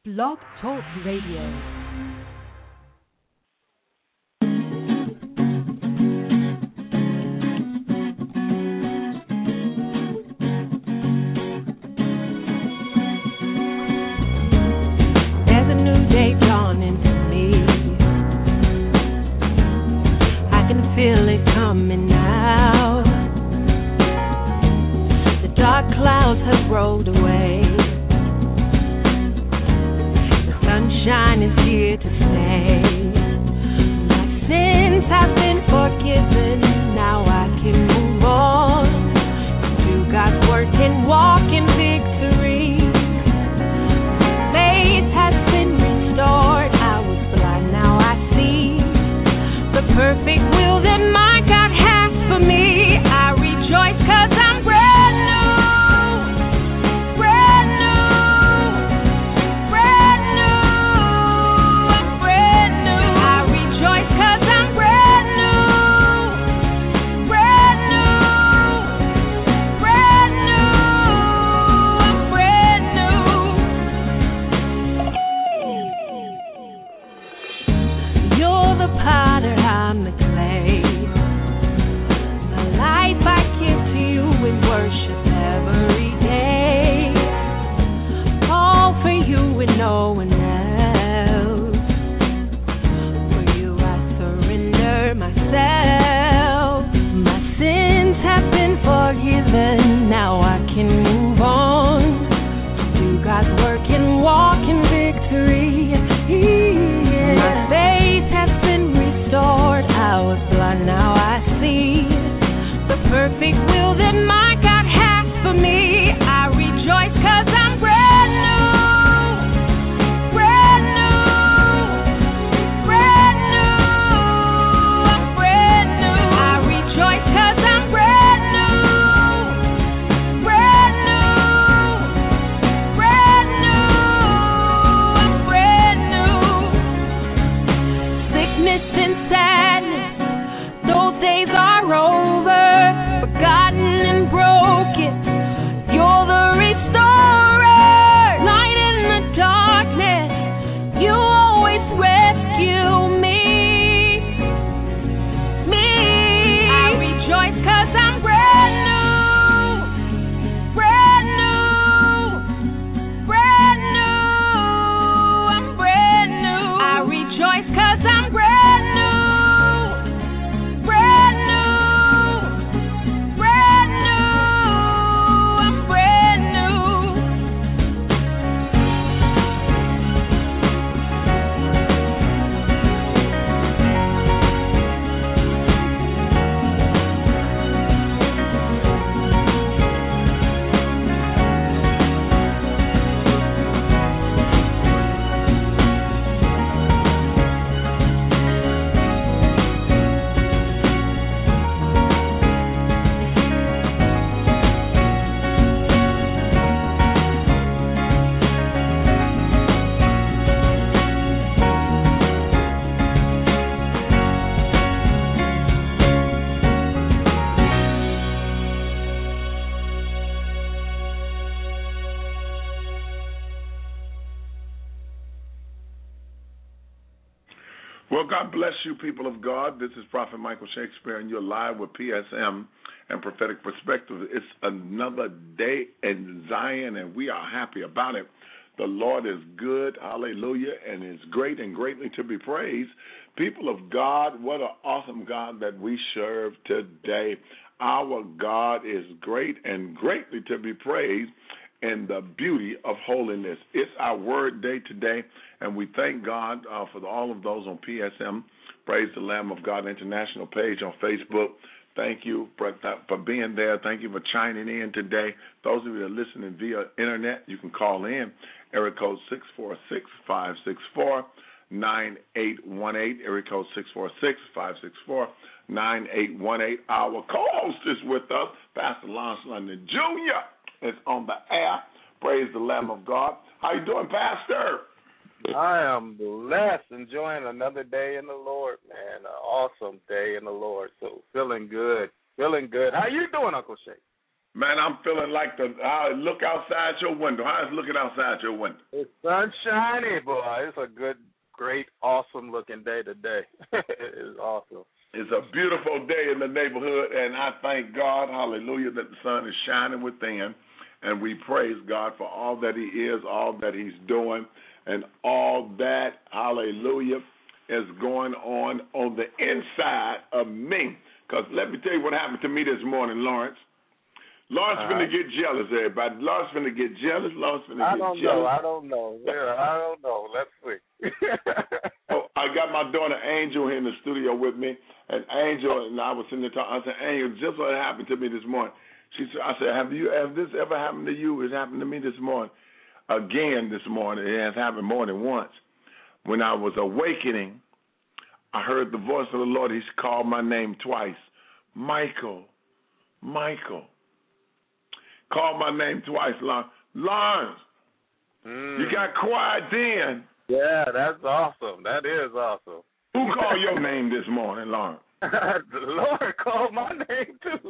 Blog Talk Radio. Feel it coming now. The dark clouds have rolled away. The sunshine is here to stay. My sins have been forgiven. Now I can move on. Do God's work and walk in victory. My faith has been restored. I was blind, now I see the perfect will that my God has for me. I rejoice 'cause I'm brand new, brand new, brand new. I'm brand new. I rejoice 'cause I'm brand new, brand new, brand new. I'm brand new. You're the potter, I'm the clay. My life I give to you in worship every day. All for you and no one else. For you I surrender myself. My sins have been forgiven. Now I can move on. Do God's work and walk in victory. My faith has been restored. I was blind, now I see the perfect will that my God has for me. I rejoice 'cause I'm brand new, brand new, brand new. I'm brand new. I rejoice 'cause I'm brand new, brand new, brand new. I'm brand new. Sickness and sadness, those days are over, forgotten and broken. You're the restorer, light in the darkness. You always rescue me. I rejoice 'cause I'm brand new, brand new, brand new. I'm brand new. I rejoice 'cause I'm brand new, brand new, brand new. I'm brand new. Well, God bless you, people of God. This is Prophet Michael Shakespeare, and you're live with PSM and Prophetic Perspective. It's another day in Zion, and we are happy about it. The Lord is good, hallelujah, and is great and greatly to be praised. People of God, what an awesome God that we serve today. Our God is great and greatly to be praised in the beauty of holiness. It's our word day today, and we thank God for all of those on PSM, Praise the Lamb of God International page on Facebook. Thank you for being there. Thank you for chiming in today. Those of you that are listening via internet, you can call in, area code 646-564-9818, area code 646-564-9818. Our co-host is with us, Pastor Lance London Jr. is on the air. Praise the Lamb of God. How you doing, Pastor? I am blessed, enjoying another day in the Lord, man. An awesome day in the Lord. So feeling good. How you doing, Uncle Shay? Man, I'm feeling like look outside your window. How is looking outside your window? It's sunshiny, boy. It's a good, great, awesome-looking day today. It's awesome. It's a beautiful day in the neighborhood, and I thank God, hallelujah, that the sun is shining within, and we praise God for all that he is, all that he's doing, and all that, hallelujah, is going on the inside of me. Because let me tell you what happened to me this morning, Lawrence. Lawrence finna get jealous, everybody. Lawrence finna get jealous. I don't know. Yeah, I don't know. Let's see. Oh, I got my daughter Angel here in the studio with me, and Angel and I was sitting there talking. I said, Angel, just what happened to me this morning. I said, have this ever happened to you? It happened to me this morning. Again this morning. It has happened more than once. When I was awakening, I heard the voice of the Lord. He called my name twice. Michael. Called my name twice, Lawrence. You got quiet then. Yeah, that's awesome. That is awesome. Who called your name this morning, Lawrence? The Lord called my name too.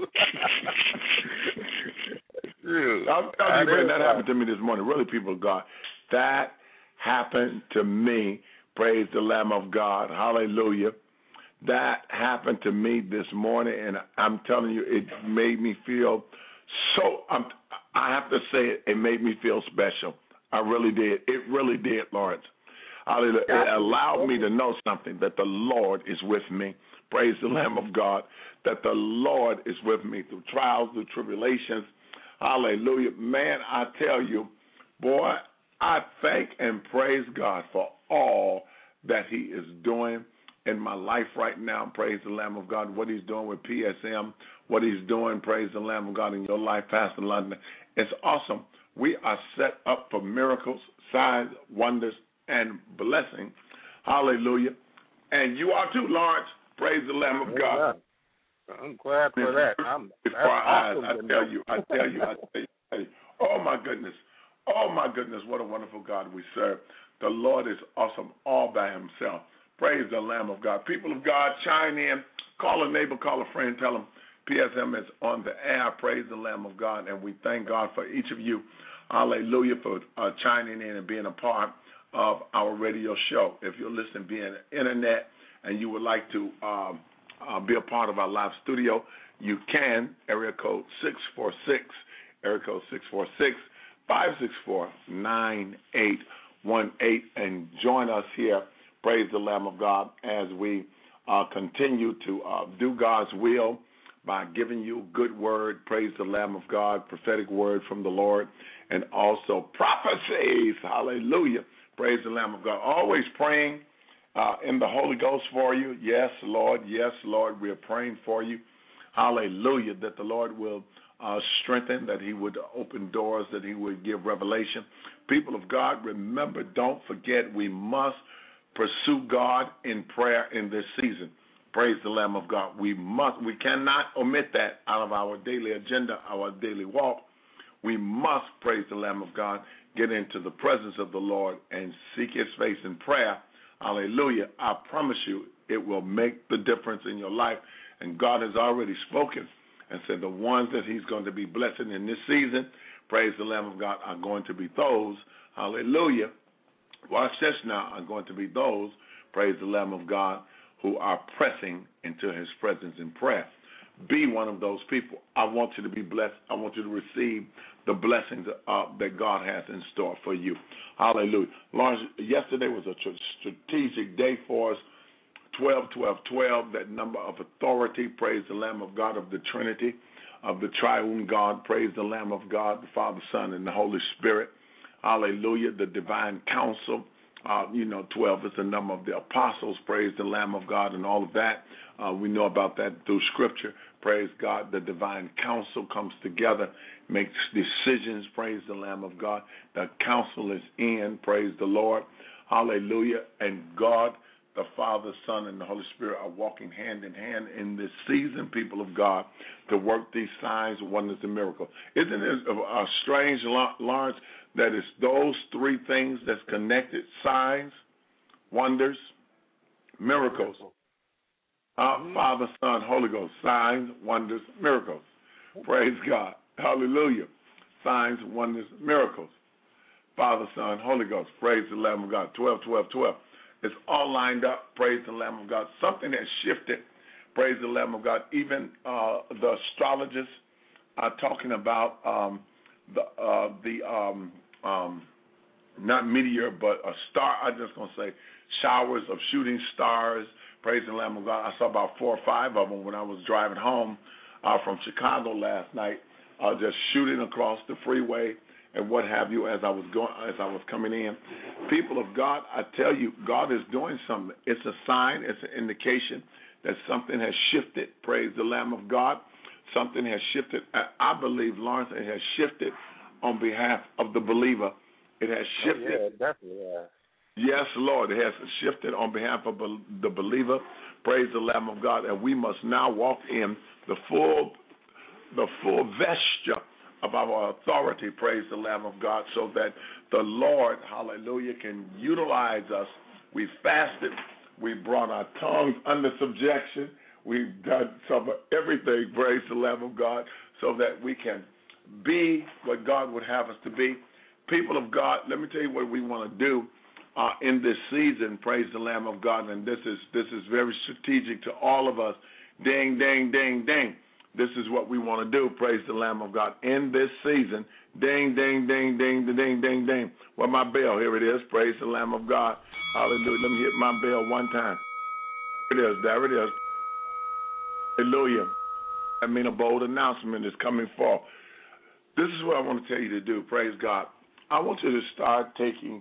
I'm telling you, man, that happened to me this morning. Really, people of God, that happened to me. Praise the Lamb of God. Hallelujah. That happened to me this morning, and I'm telling you, it made me feel so, I have to say it made me feel special. I really did. It really did, Lawrence. It allowed me to know something, that the Lord is with me. Praise the Lamb of God, that the Lord is with me through trials, through tribulations. Hallelujah. Man, I tell you, boy, I thank and praise God for all that he is doing in my life right now. Praise the Lamb of God, what he's doing with PSM, what he's doing, praise the Lamb of God, in your life, Pastor London. It's awesome. We are set up for miracles, signs, wonders, and blessing. Hallelujah. And you are too, Lawrence. Praise the Lamb of God. I'm glad for that. Before our eyes, I tell you. Oh, my goodness. Oh, my goodness. What a wonderful God we serve. The Lord is awesome all by himself. Praise the Lamb of God. People of God, chime in. Call a neighbor, call a friend, tell them PSM is on the air. Praise the Lamb of God. And we thank God for each of you. Hallelujah, for chiming in and being a part of our radio show. If you're listening via the internet and you would like to be a part of our live studio, you can. Area code 646-564-9818, and join us here. Praise the Lamb of God as we continue to do God's will by giving you good word. Praise the Lamb of God, prophetic word from the Lord, and also prophecies. Hallelujah. Praise the Lamb of God. Always praying in the Holy Ghost for you. Yes, Lord. Yes, Lord. We are praying for you. Hallelujah. That the Lord will strengthen, that he would open doors, that he would give revelation. People of God, remember, don't forget, we must pursue God in prayer in this season. Praise the Lamb of God. We cannot omit that out of our daily agenda, our daily walk. We must, praise the Lamb of God, get into the presence of the Lord and seek his face in prayer. Hallelujah. I promise you, it will make the difference in your life. And God has already spoken and said the ones that he's going to be blessing in this season, praise the Lamb of God, are going to be those, hallelujah, watch this now, are going to be those, praise the Lamb of God, who are pressing into his presence in prayer. Be one of those people. I want you to be blessed. I want you to receive the blessings that God has in store for you. Hallelujah. Lawrence, yesterday was a strategic day for us. 12, that number of authority, praise the Lamb of God, of the Trinity, of the triune God, praise the Lamb of God, the Father, Son, and the Holy Spirit. Hallelujah, the divine counsel. 12 is the number of the apostles, praise the Lamb of God, and all of that. We know about that through Scripture. Praise God, the divine counsel comes together, makes decisions, praise the Lamb of God. The counsel is in, praise the Lord. Hallelujah, and God, the Father, Son, and the Holy Spirit are walking hand in hand in this season, people of God, to work these signs, wonders, and miracles. Isn't it strange, Lawrence, that it's those three things that's connected: signs, wonders, miracles. Father, Son, Holy Ghost, signs, wonders, miracles. Praise God. Hallelujah. Signs, wonders, miracles. Father, Son, Holy Ghost. Praise the Lamb of God. 12, 12, 12. It's all lined up. Praise the Lamb of God. Something has shifted. Praise the Lamb of God. Even the astrologists are talking about not meteor, but a star. I'm just going to say showers of shooting stars. Praise the Lamb of God. I saw about 4 or 5 of them when I was driving home from Chicago last night, just shooting across the freeway and what have you as I was coming in. People of God, I tell you, God is doing something. It's a sign. It's an indication that something has shifted. Praise the Lamb of God. Something has shifted. I believe, Lawrence, it has shifted on behalf of the believer. It has shifted. Oh, yeah, it definitely has. Yes, Lord, it has shifted on behalf of the believer. Praise the Lamb of God. And we must now walk in the full vesture of our authority, praise the Lamb of God, so that the Lord, hallelujah, can utilize us. We fasted. We brought our tongues under subjection. We've done some of everything, praise the Lamb of God, so that we can be what God would have us to be. People of God, let me tell you what we want to do in this season, praise the Lamb of God, and this is very strategic to all of us. Ding, ding, ding, ding. This is what we want to do, praise the Lamb of God, in this season. Ding, ding, ding, ding, ding, ding, ding. Well, my bell, here it is, praise the Lamb of God. Hallelujah. Let me hit my bell one time. There it is. Hallelujah. I mean, a bold announcement is coming forth. This is what I want to tell you to do, praise God. I want you to start taking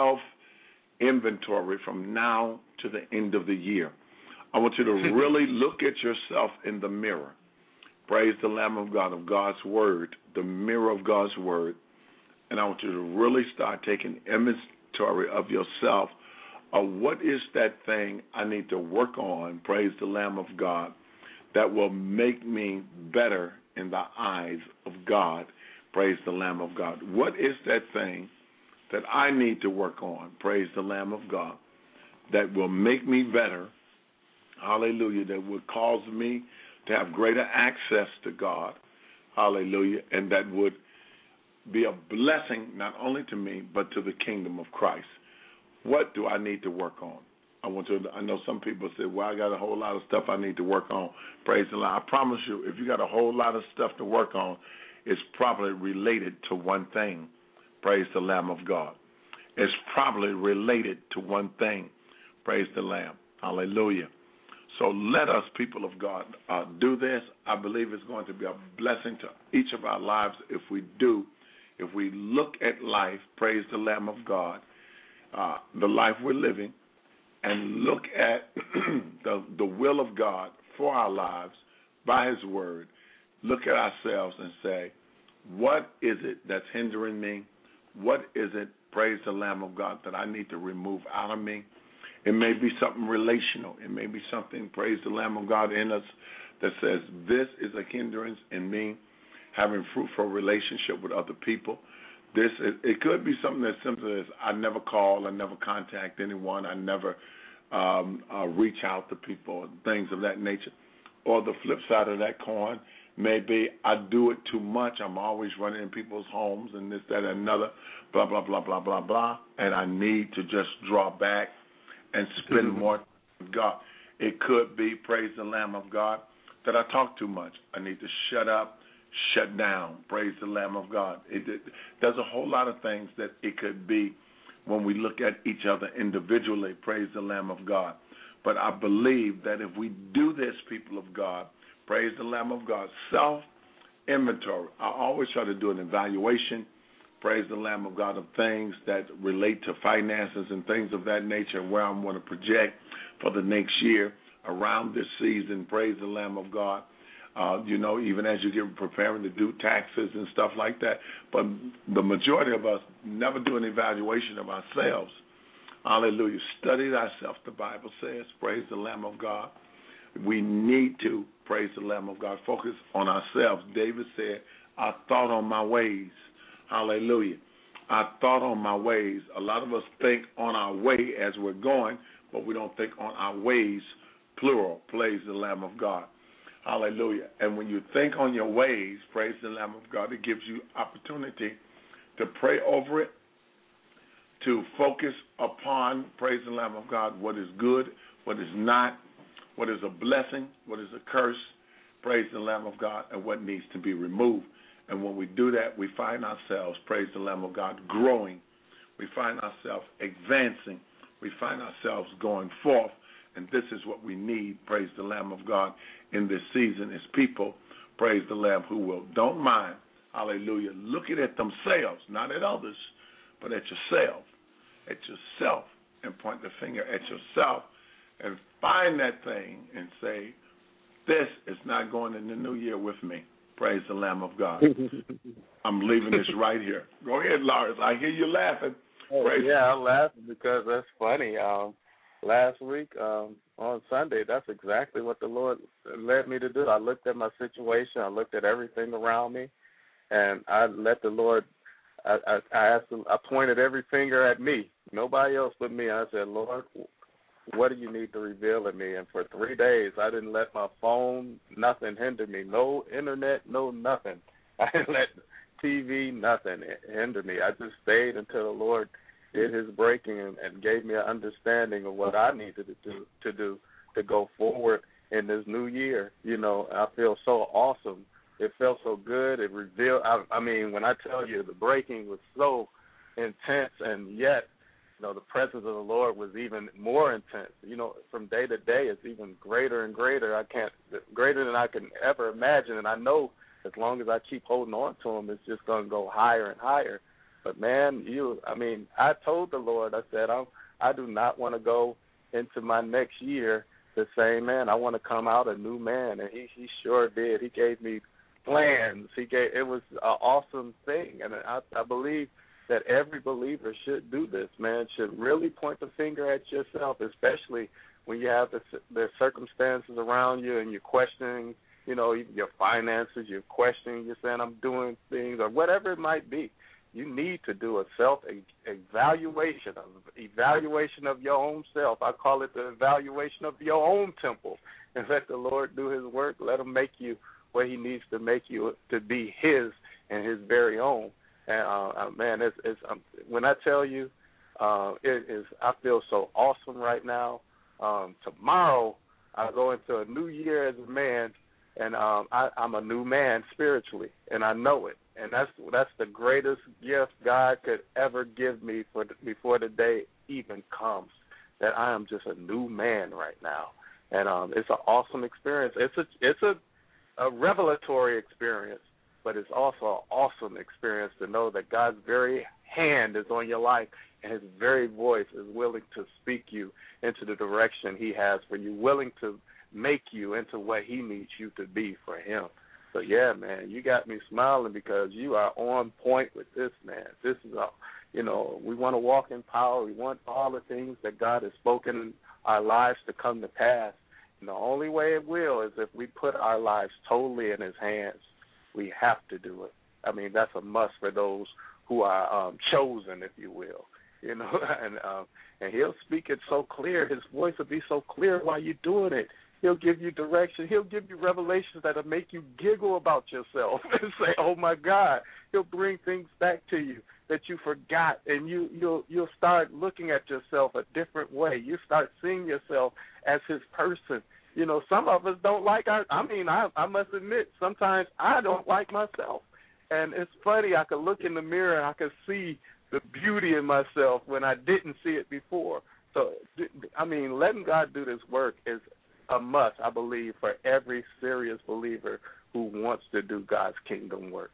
self-inventory from now to the end of the year. I want you to really look at yourself in the mirror. Praise the Lamb of God, of God's Word, the mirror of God's Word. And I want you to really start taking inventory of yourself, of what is that thing I need to work on, praise the Lamb of God, that will make me better in the eyes of God, praise the Lamb of God. What is that thing that I need to work on, praise the Lamb of God, that will make me better, hallelujah, that would cause me to have greater access to God, hallelujah, and that would be a blessing not only to me but to the kingdom of Christ. What do I need to work on? I know some people say, well, I got a whole lot of stuff I need to work on. Praise the Lord. I promise you, if you got a whole lot of stuff to work on, it's probably related to one thing. Praise the Lamb of God. It's probably related to one thing. Praise the Lamb. Hallelujah. So let us, people of God, do this. I believe it's going to be a blessing to each of our lives if we do. If we look at life, praise the Lamb of God, the life we're living, and look at the will of God for our lives by His Word, look at ourselves and say, what is it that's hindering me? What is it, praise the Lamb of God, that I need to remove out of me? It may be something relational. It may be something, praise the Lamb of God, in us that says this is a hindrance in me having fruitful relationship with other people. It could be something as simple as I never call, I never contact anyone, I never reach out to people, things of that nature. Or the flip side of that coin may be I do it too much. I'm always running in people's homes and this, that, and another, blah, blah, blah, blah, blah, blah, and I need to just draw back and spend more time with God. It could be, praise the Lamb of God, that I talk too much. I need to shut up, shut down, praise the Lamb of God. There's a whole lot of things that it could be when we look at each other individually, praise the Lamb of God. But I believe that if we do this, people of God, praise the Lamb of God, self-inventory. I always try to do an evaluation, praise the Lamb of God, of things that relate to finances and things of that nature, where I'm going to project for the next year around this season, praise the Lamb of God. Even as you get preparing to do taxes and stuff like that. But the majority of us never do an evaluation of ourselves. Hallelujah. Study thyself, the Bible says. Praise the Lamb of God. We need to, praise the Lamb of God, focus on ourselves. David said, I thought on my ways. Hallelujah. I thought on my ways. A lot of us think on our way as we're going, but we don't think on our ways, plural. Praise the Lamb of God. Hallelujah. And when you think on your ways, praise the Lamb of God, it gives you opportunity to pray over it, to focus upon, praise the Lamb of God, what is good, what is not, what is a blessing, what is a curse, praise the Lamb of God, and what needs to be removed. And when we do that, we find ourselves, praise the Lamb of God, growing. We find ourselves advancing. We find ourselves going forth. And this is what we need, praise the Lamb of God, in this season is people, praise the Lamb, who don't mind, hallelujah, looking at themselves, not at others, but at yourself, and point the finger at yourself and find that thing and say, this is not going in the new year with me. Praise the Lamb of God. I'm leaving this right here. Go ahead, Lars. I hear you laughing. I'm laughing because that's funny. Last week on Sunday, that's exactly what the Lord led me to do. I looked at my situation. I looked at everything around me, and I let the Lord. I asked him. I pointed every finger at me, nobody else but me. I said, Lord, what do you need to reveal in me? And for 3 days, I didn't let my phone, nothing hinder me. No internet, no nothing. I didn't let TV, nothing hinder me. I just stayed until the Lord did his breaking and gave me an understanding of what I needed to do to go forward in this new year. You know, I feel so awesome. It felt so good. It revealed, I mean, when I tell you the breaking was so intense, and yet, you know, the presence of the Lord was even more intense. You know, from day to day, it's even greater and greater. Greater than I can ever imagine. And I know as long as I keep holding on to him, it's just going to go higher and higher. But, man, I told the Lord, I said, I do not want to go into my next year the same man. I want to come out a new man, and he sure did. He gave me plans. It was an awesome thing, and I believe that every believer should do this, man, should really point the finger at yourself, especially when you have the circumstances around you and you're questioning, you know, your finances, you're questioning, you're saying I'm doing things or whatever it might be. You need to do a self-evaluation, evaluation of your own self. I call it the evaluation of your own temple, and let the Lord do his work. Let him make you what he needs to make you to be his and his very own. And, man, when I tell you, it is. I feel so awesome right now. Tomorrow, I go into a new year as a man, and I'm a new man spiritually, and I know it. And that's the greatest gift God could ever give me before the day even comes, that I am just a new man right now. And it's an awesome experience. It's a revelatory experience, but it's also an awesome experience to know that God's very hand is on your life and his very voice is willing to speak you into the direction he has for you, willing to make you into what he needs you to be for him. So, yeah, man, you got me smiling because you are on point with this, man. This is, we want to walk in power. We want all the things that God has spoken in our lives to come to pass. And the only way it will is if we put our lives totally in his hands. We have to do it. I mean, that's a must for those who are chosen, if you will. You know, and he'll speak it so clear. His voice will be so clear while you're doing it. He'll give you direction. He'll give you revelations that'll make you giggle about yourself and say, "Oh my God!" He'll bring things back to you that you forgot, and you'll start looking at yourself a different way. You start seeing yourself as his person. You know, some of us don't like I must admit, sometimes I don't like myself. And it's funny, I could look in the mirror and I could see the beauty in myself when I didn't see it before. So, letting God do this work is a must, I believe, for every serious believer who wants to do God's kingdom work.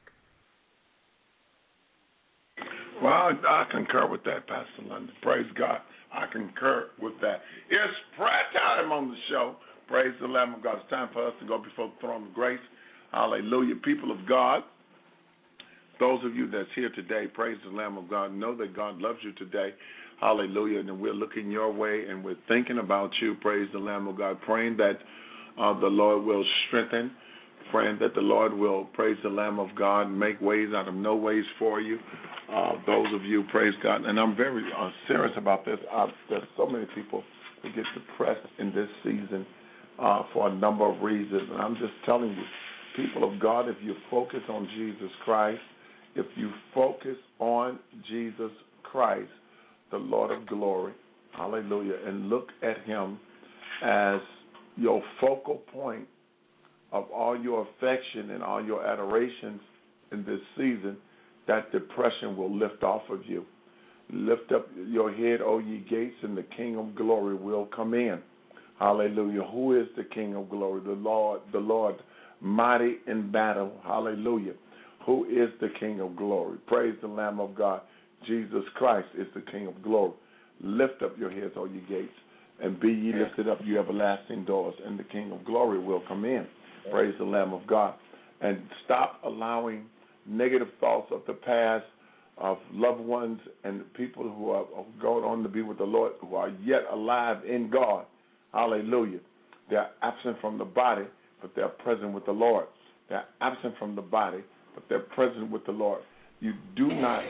Well, I concur with that, Pastor London. Praise God. I concur with that. It's prayer time on the show. Praise the Lamb of God. It's time for us to go before the throne of grace. Hallelujah. People of God, those of you that's here today, praise the Lamb of God. Know that God loves you today. Hallelujah. And we're looking your way and we're thinking about you. Praise the Lamb of God. Praying that the Lord will strengthen. Praying that the Lord will, praise the Lamb of God, make ways out of no ways for you. Those of you, praise God. And I'm very serious about this. There's so many people who get depressed in this season for a number of reasons. And I'm just telling you, people of God, if you focus on Jesus Christ, if you focus on Jesus Christ, the Lord of glory, hallelujah, and look at him as your focal point of all your affection and all your adorations in this season, that depression will lift off of you. Lift up your head, O ye gates, and the King of glory will come in. Hallelujah. Who is the King of glory? The Lord, mighty in battle. Hallelujah. Who is the King of glory? Praise the Lamb of God. Jesus Christ is the King of glory. Lift up your heads, O ye gates, and be ye lifted up, you everlasting doors, and the King of glory will come in. Praise the Lamb of God. And stop allowing negative thoughts of the past, of loved ones and people who are going on to be with the Lord, who are yet alive in God. Hallelujah. They are absent from the body, but they are present with the Lord. They are absent from the body, but they're present with the Lord. You do not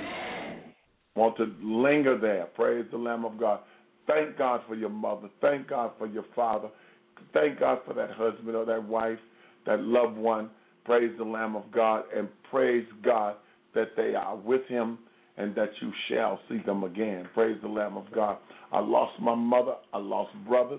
want to linger there. Praise the Lamb of God. Thank God for your mother. Thank God for your father. Thank God for that husband or that wife, that loved one. Praise the Lamb of God, and praise God that they are with him and that you shall see them again. Praise the Lamb of God. I lost my mother. I lost brothers.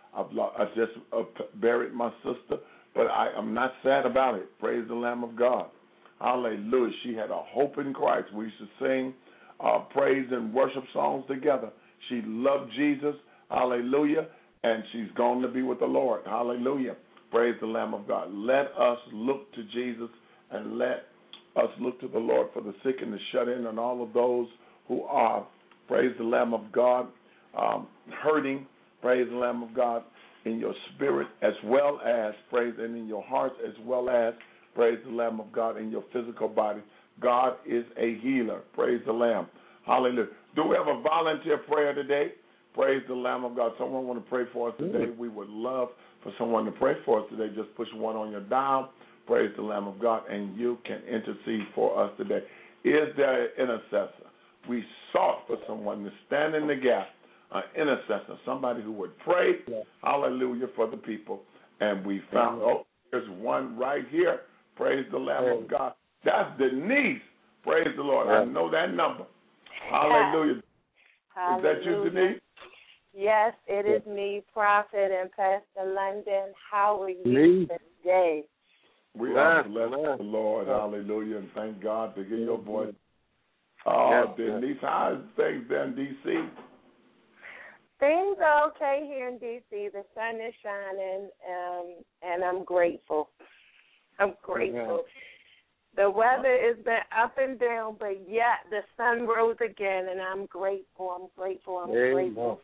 I just buried my sister, but I am not sad about it. Praise the Lamb of God. Hallelujah. She had a hope in Christ. We used to sing praise and worship songs together. She loved Jesus. Hallelujah. And she's gone to be with the Lord. Hallelujah. Praise the Lamb of God. Let us look to Jesus and let us look to the Lord for the sick and the shut in and all of those who are, praise the Lamb of God, hurting, praise the Lamb of God, in your spirit as well as, praise, and in your heart as well as, praise the Lamb of God, in your physical body. God is a healer. Praise the Lamb. Hallelujah. Do we have a volunteer prayer today? Praise the Lamb of God. Someone want to pray for us today? We would love for someone to pray for us today. Just push one on your dial. Praise the Lamb of God, and you can intercede for us today. Is there an intercessor? We sought for someone to stand in the gap, an intercessor, somebody who would pray, hallelujah, for the people. And we found, there's one right here. Praise the Lamb of God. That's Denise. Praise the Lord. I know that number. Hallelujah. Is that you, Denise? Yes, it is me, Prophet and Pastor London. How are you today? We are blessed the Lord, hallelujah, and thank God to hear your voice. Denise, how is things there in D.C.? Things are okay here in D.C. The sun is shining, and I'm grateful. I'm grateful. The weather has been up and down, but yet the sun rose again, and I'm grateful. I'm grateful.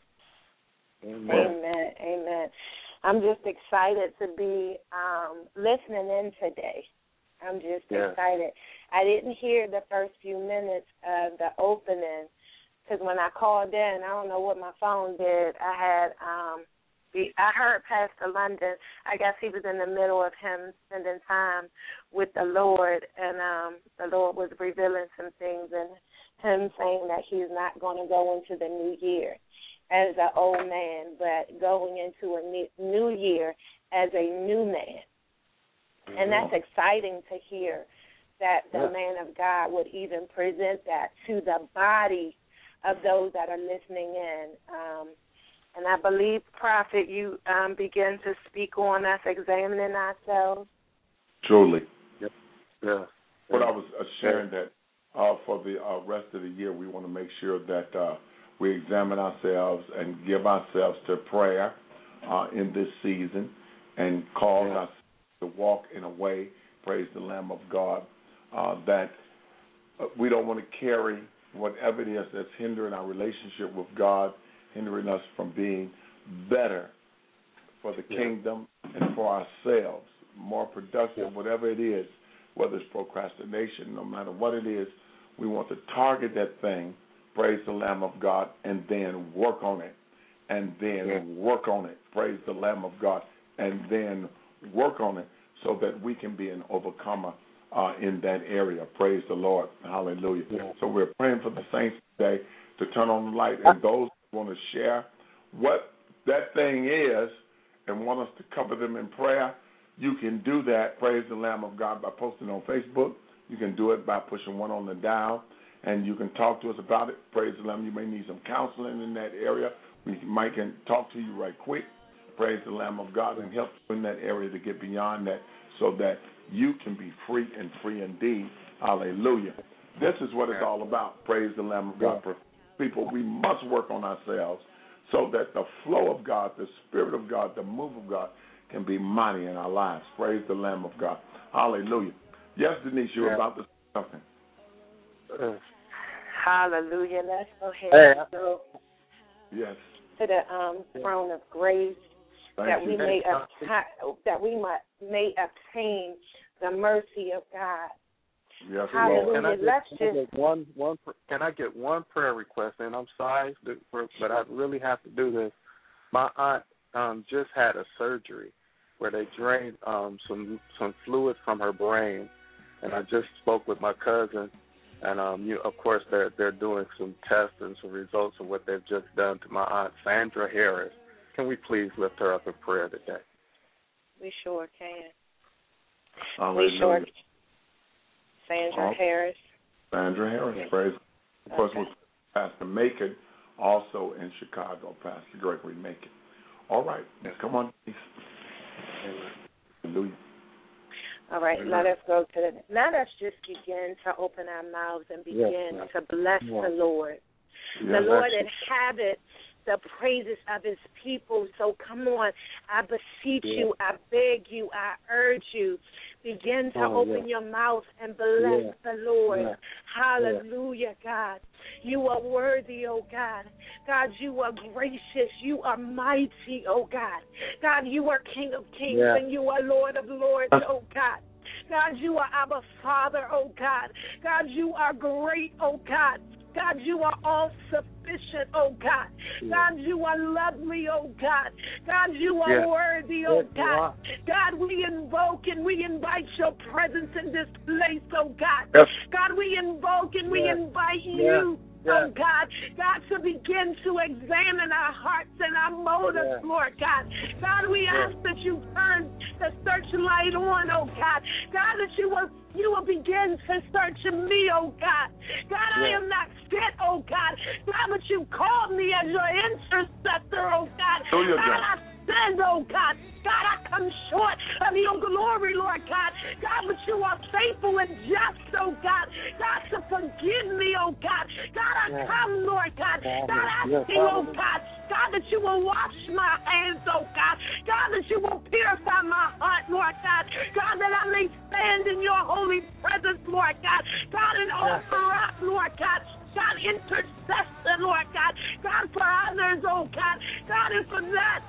Amen. I'm just excited to be listening in today. I'm just excited. I didn't hear the first few minutes of the opening because when I called in, I don't know what my phone did. I heard Pastor London. I guess he was in the middle of him spending time with the Lord, and the Lord was revealing some things and him saying that he's not going to go into the new year as an old man, but going into a new year as a new man. And that's exciting to hear that the man of God would even present that to the body of those that are listening in. And I believe, Prophet, you begin to speak on us examining ourselves. Truly. Yeah. What I was sharing that for the rest of the year, we want to make sure that we examine ourselves and give ourselves to prayer in this season and cause us to walk in a way, praise the Lamb of God, that we don't want to carry whatever it is that's hindering our relationship with God, hindering us from being better for the kingdom and for ourselves, more productive, whatever it is, whether it's procrastination, no matter what it is, we want to target that thing, praise the Lamb of God, and then work on it, and then work on it, praise the Lamb of God, and then work on it so that we can be an overcomer in that area. Praise the Lord. Hallelujah. So we're praying for the saints today to turn on the light, and those who want to share what that thing is and want us to cover them in prayer, you can do that, praise the Lamb of God, by posting on Facebook. You can do it by pushing 1 on the dial, and you can talk to us about it. Praise the Lamb. You may need some counseling in that area. We might can talk to you right quick. Praise the Lamb of God, and help you in that area to get beyond that so that you can be free and free indeed. Hallelujah. This is what it's all about. Praise the Lamb of God. For people, we must work on ourselves so that the flow of God, the Spirit of God, the move of God can be mighty in our lives. Praise the Lamb of God. Hallelujah. Yes, Denise, you were about to say something. Hallelujah. Let's go ahead and go to the throne of grace that we may obtain the mercy of God. Yes, hallelujah. Can I get one prayer request? And I'm sorry, but I really have to do this. My aunt just had a surgery where they drained some fluid from her brain, and I just spoke with my cousin, and of course they're doing some tests and some results of what they've just done to my aunt Sandra Harris. Can we please lift her up in prayer today? We sure can. Hallelujah. We sure can. Sandra Harris. Sandra Harris, praise. Of course, with Pastor Macon, also in Chicago, Pastor Gregory Macon. All right, come on, please. Hallelujah. All right, let us just begin to open our mouths and begin to bless the Lord. The Lord inhabits the praises of his people. So come on, I beseech you, I beg you, I urge you, begin to open your mouth and bless the Lord. Hallelujah, God. You are worthy, oh God. God, you are gracious. You are mighty, oh God. God, you are King of kings and you are Lord of lords, oh God. God, you are our Father, oh God. God, you are great, oh God. God, you are all-sufficient, oh God. God, you are lovely, oh God. God, you are worthy, oh God. God, we invoke and we invite your presence in this place, oh God. God, we invoke and we invite you, oh God. God, to begin to examine our hearts and our motives, Lord God. God, we ask that you turn the searchlight on, oh God. God, that you will begin to search me, oh God. God, I am not fit, oh God. God, but you called me as your intercessor, oh God. God, I stand, oh God. God, I come short of your glory, Lord God. God, but you are faithful and just, oh God. God, to forgive me, oh God. God, I come, Lord God. God, I ask you, oh God. God, that you will wash my hands, oh God. God, that you will purify my heart, Lord God. God, that I may stand in your holy presence, Lord God. God, and offer up, Lord God. God, intercessor, Lord God. God, for others, oh God. God, and for that,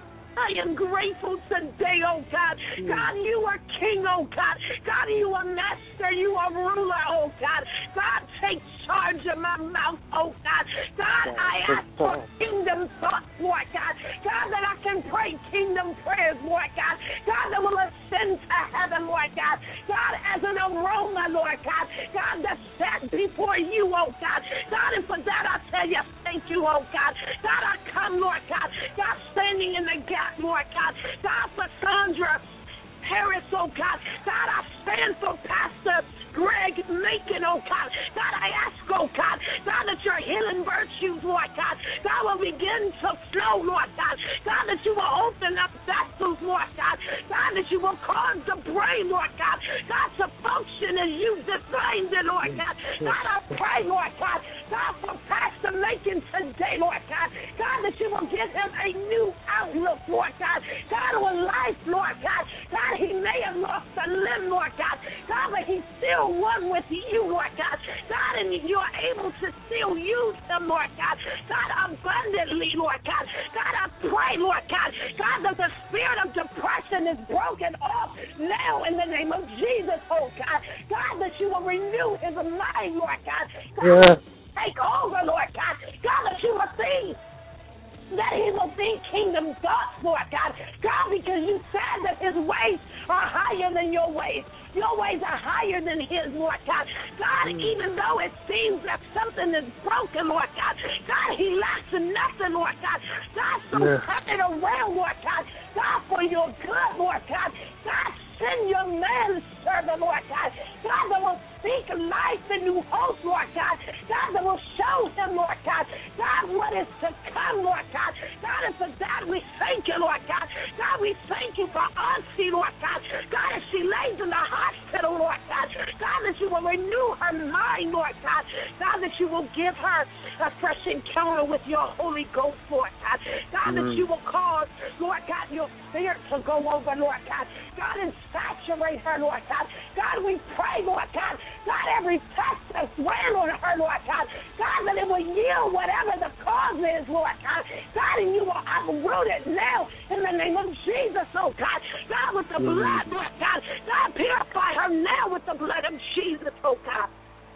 I am grateful today, oh God. God, you are king, oh God. God, you are master. You are ruler, oh God. God, take charge of my mouth, oh God. God, I ask for kingdom thoughts, Lord God. God, that I can pray kingdom prayers, Lord God. God, that will ascend to heaven, Lord God. God, as an aroma, Lord God. God, that's set before you, oh God. God, and for that I tell you, thank you, oh God. God, I come, Lord God. God, standing in the gap, Lord God. God, for Sandra Harris, oh God. God, I stand for Pastor Greg Macon, oh God. God, I ask, oh God, God, that your healing virtues, Lord God, God, will begin to flow, Lord God. God, that you will open up vessels, Lord God. God, that you will cause the brain, Lord God, God, to function as you designed it, Lord God. God, I pray, Lord God, God, for Pastor Macon today, Lord God. God, that you will give him a new outlook, Lord God. God, with life, Lord God. God, he may have lost a limb, Lord God. God, but he's still one with you, Lord God. God, and you're able to still use them, Lord God. God, abundantly, Lord God. God, I pray, Lord God. God, that the spirit of depression is broken off now in the name of Jesus, oh God. God, that you will renew his mind, Lord God. God, take over, Lord God. God, that you will see that he will think kingdom thoughts, Lord God. God, because you said that his ways are higher than your ways. Your ways are higher than his, Lord God. God, even though it seems that something is broken, Lord God, God, he lacks nothing, Lord God. God, so turn it around, Lord God. God, for your good, Lord God. God, send your man servant, Lord God. God, that will speak life and new hope, Lord God. God, that will show him, Lord God. God, what is to come, Lord God. God, and for that we thank you, Lord God. God, we thank you for Auntie, Lord God. God, as she lays in the hospital, Lord God. God, that you will renew her mind, Lord God. God, that you will give her a fresh encounter with your Holy Ghost, Lord God. God, that you will cause, Lord God, your spirit to go over, Lord God. God, and saturate her, Lord God. God, we pray, Lord God. God, every test that's ran on her, Lord God. God, that it will yield whatever the cause is, Lord God. God, and you will uproot it now in the name of Jesus, oh God. God, with the blood, Lord God. God, purify her now with the blood of Jesus, oh God.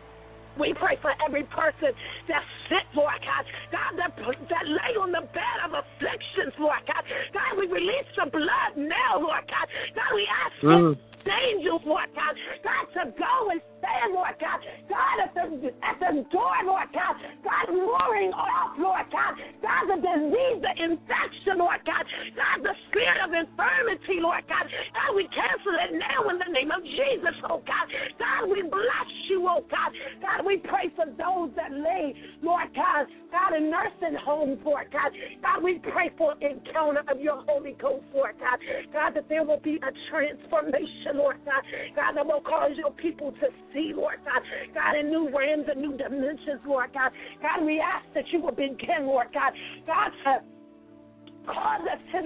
We pray for every person that's sick, Lord God. God, that lay on the bed of afflictions, Lord God. God, we release the blood now, Lord God. God, we ask for angels, Lord God. God, to go and stand, Lord God. God, at the door, Lord God. God, roaring off, Lord God. God, the disease, the infection, Lord God. God, the spirit of infirmity, Lord God. God, we cancel it now in the name of Jesus, oh God. God, we bless you, oh God. God, we pray for those that lay, Lord God, God, in nursing homes, Lord God. God, we pray for encounter of your Holy Ghost, Lord God. God, that there will be a transformation, Lord God. God, that will cause your people to see, Lord God. God, in new realms and new dimensions, Lord God. God, we ask that you will begin, Lord God. God, to cause us to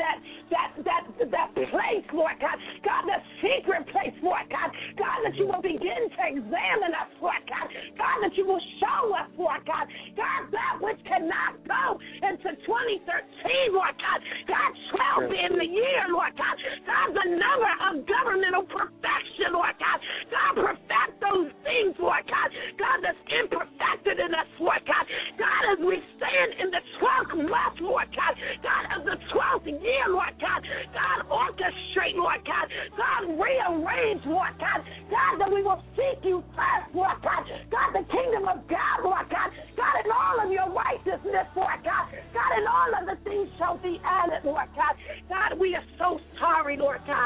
that place, Lord God. God, the secret place, Lord God. God, that you will begin to examine us, Lord God. God, that you will show us, Lord God. God, that which cannot go into 2013, Lord God. God, 12 being the year, Lord God. God, the number of governmental perfection, Lord God. God, perfect those things, Lord God. God, that's imperfected in us, Lord God. God, as we stand in the 12th month, Lord God. God, of the 12th year, Lord God. God, orchestrate, Lord God. God, rearrange, Lord God. God, that we will seek you first, Lord God. God, the kingdom of God, Lord God. God, in all of your righteousness, Lord God. God, in all of the things shall be added, Lord God. God, we are so sorry, Lord God,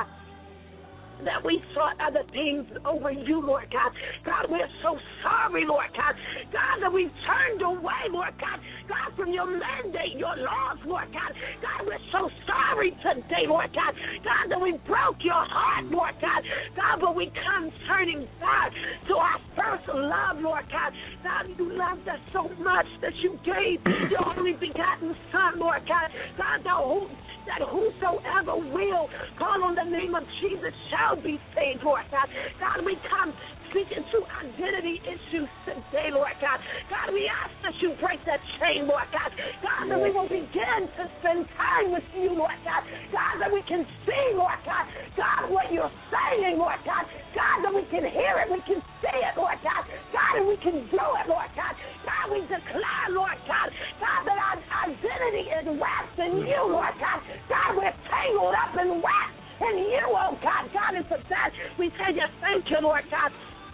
that we sought other things over you, Lord God. God, we're so sorry, Lord God. God, that we've turned away, Lord God. God, from your mandate, your laws, Lord God. God, we're so sorry today, Lord God. God, that we broke your heart, Lord God. God, but we come turning back to our first love, Lord God. God, you loved us so much that you gave your only begotten Son, Lord God. God, that whosoever will call on the name of Jesus shall be saved, Lord God. God, we come speaking to identity issues today, Lord God. God, we ask that you break that chain, Lord God. God, that we will begin to spend time with you, Lord God. God, that we can see, Lord God. God, what you're saying, Lord God. God, that we can hear it, we can see it, Lord God. God, and we can do it, Lord God. God, we declare, Lord God. God, that our identity is wrapped in you, Lord God. God, we're tangled up and wrapped in you, oh God. God, and for that, we say just thank you, Lord God.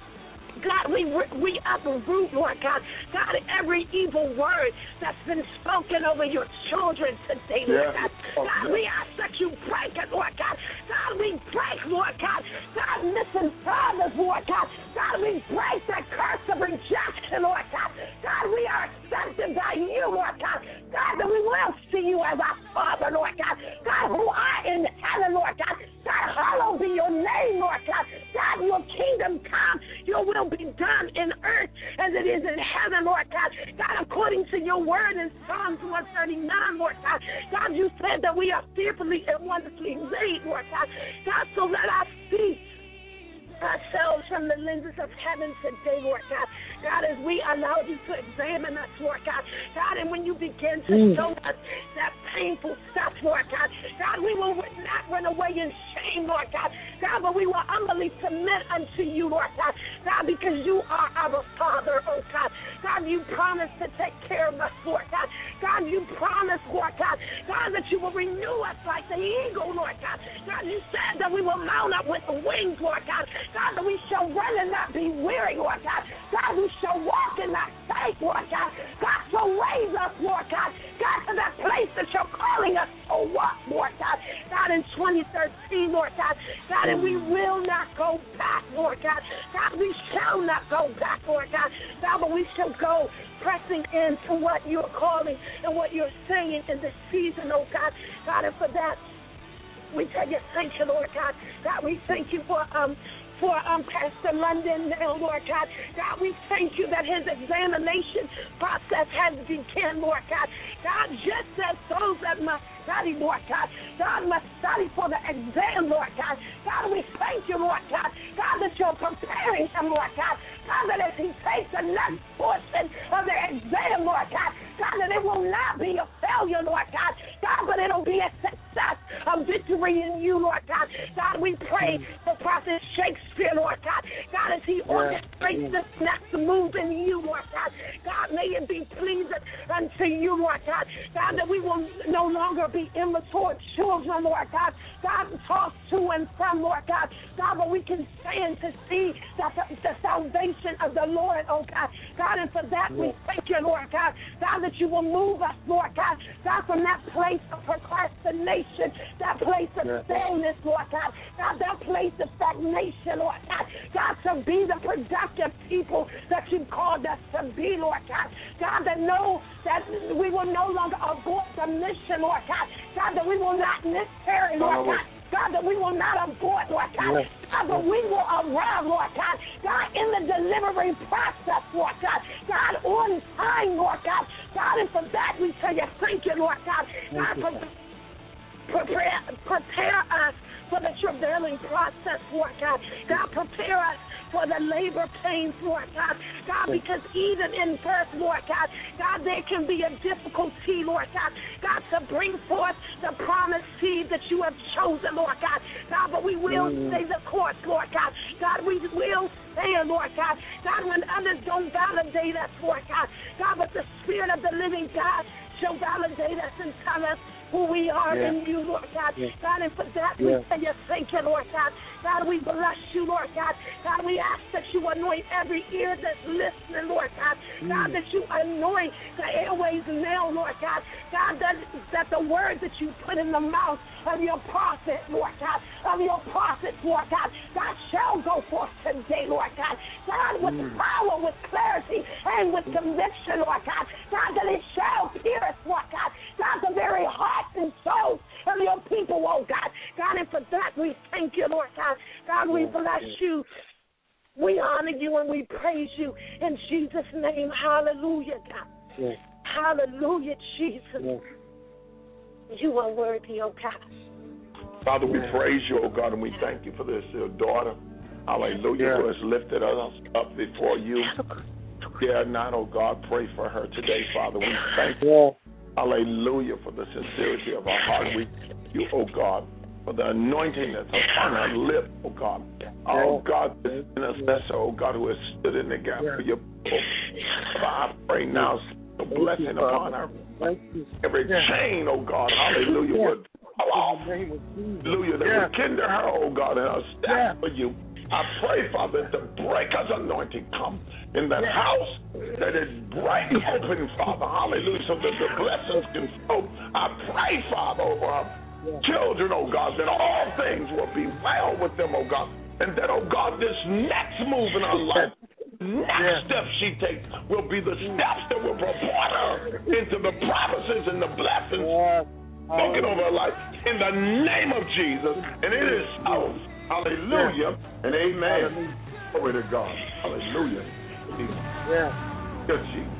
God, we uproot, Lord God. God, every evil word that's been spoken over your children today, Lord God. God, we ask that you break it, Lord God. God, we break, Lord God. God, missing fathers, Lord God. God, we break that curse of rejection, Lord God. God, we are accepted by you, Lord God. God, that we will see you as our Father, Lord God. God, who art in heaven, Lord God. God, hallowed be your name, Lord God. God, your kingdom come, your will be done in earth as it is in heaven, Lord God. God, according to your word in Psalms 139, Lord God. God, you said that we are fearfully and wonderfully made, Lord God. God, so let us see ourselves from the lenses of heaven today, Lord God. God, as we allow you to examine us, Lord God. God, and when you begin to show us that painful stuff, Lord God. God, we will not run away in shame, Lord God. God, but we will humbly submit unto you, Lord God. God, because you are our Father, oh God. God, you promised to take care of us, Lord God. God, you promised, Lord God. God, God, that you will renew us like the eagle, Lord God. God, you said that we will mount up with the wings, Lord God. God, that we shall run and not be weary, Lord God. God, we shall walk and not faint, Lord God. God, so raise us, Lord God. God, to that place that you're calling us to walk, Lord God. God, in 2013, Lord God. God, and we will not go back, Lord God. God, we shall not go back, Lord God. God, but we shall go pressing into what you're calling and what you're saying in this season, oh God. God, and for that, we tell you thank you, Lord God. God, we thank you for Pastor London now, Lord God. God, we thank you that his examination process has begun, Lord God. God, just as those that must study, Lord God. God must study for the exam, Lord God. God, we thank you, Lord God. God, that you're preparing him, Lord God. God, that as he takes the next portion of the exam, Lord God, God, that it will not be a failure, Lord God. God, but it'll be a success, a victory in you, Lord God. God, we pray for Prophet Shakespeare, Lord God. God, as he orchestrates this next move in you, Lord God. God, may it be pleasing unto you, Lord God. God, that we will no longer be immature children, Lord God. God, tossed to and from, Lord God. God, but we can stand to see that the salvation of the Lord, oh God. God, and for that we thank you, Lord God. God, that you will move us, Lord God. God, from that place of procrastination, that place of stillness, Lord God. God, that place of stagnation, Lord God. God, to be the productive people that you've called us to be, Lord God. God, that know that we will no longer abort the mission, Lord God. God, that we will not miss Terry, Lord God. God, that we will not abort, Lord God. God, but we will arrive, Lord God. God, in the delivery process, Lord God. God, on time, Lord God. God, and for that we tell you thank you, Lord God. God, prepare us for the travailing process, Lord God. God, prepare us for the labor pains, Lord God. God, because even in birth, Lord God, God, there can be a difficulty, Lord God. God, to bring forth the promised seed that you have chosen, Lord God. God, but we will stay the course, Lord God. God, we will stand, Lord God. God, when others don't validate us, Lord God. God, but the Spirit of the living God shall validate us and tell us who we are in you, Lord God. God, and for that we tell you thank you, Lord God. God, we bless you, Lord God. God, we ask that you anoint every ear that's listening, Lord God. God, that you anoint the airways now, Lord God. God, that the words that you put in the mouth of your prophet, Lord God, of your prophets, Lord God, God shall go forth today, Lord God. God, with power, with clarity, and with conviction, Lord God. God, that it shall pierce, Lord God. God, the very hearts and souls of your people, oh God. God, and for that we thank you, Lord God. God, we bless you. We honor you and we praise you in Jesus' name. Hallelujah, God. Hallelujah, Jesus. You are worthy, oh God. Father, we praise you, oh God, and we thank you for this, your daughter. Hallelujah, who has lifted us up before you. Dare not, oh God, pray for her today, Father. We thank you. Hallelujah, for the sincerity of our heart. We thank you, oh God, for the anointing that's upon her lip, oh God. Oh God, this intercessor, oh God, who has stood in the gap for your people. Father, I pray now a blessing upon her. Every chain, oh God, hallelujah, would fall off. Hallelujah, that would kinder her, oh God, and her step for you. I pray, Father, that the breaker's anointing come in that house, that it break open, Father, hallelujah, so that the blessings can flow. I pray, Father, over our children, oh God, that all things will be well with them, oh God, and that, oh God, this next move in our life, next step she takes will be the steps that will propel her into the promises and the blessings spoken over her life in the name of Jesus. And it is so. Hallelujah and amen. Glory to God. Hallelujah. Yes, Jesus.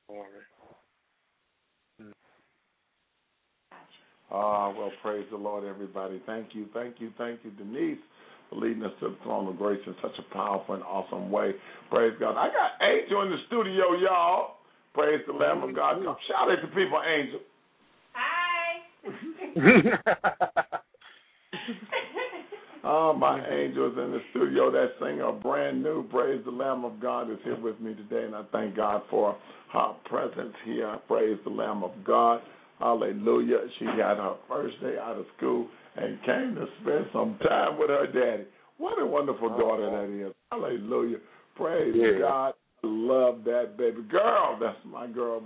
for me. Well, praise the Lord, everybody. Thank you, Denise, for leading us to the throne of grace in such a powerful and awesome way. Praise God. I got Angel in the studio, y'all. Praise the Lamb of God. Come shout at the people, Angel. Hi. Oh, my angel is in the studio. That singer, brand new, praise the Lamb of God, is here with me today, and I thank God for her presence here. Praise the Lamb of God. Hallelujah. She got her first day out of school and came to spend some time with her daddy. What a wonderful daughter that is. Hallelujah. Praise God. I love that baby girl. That's my girl.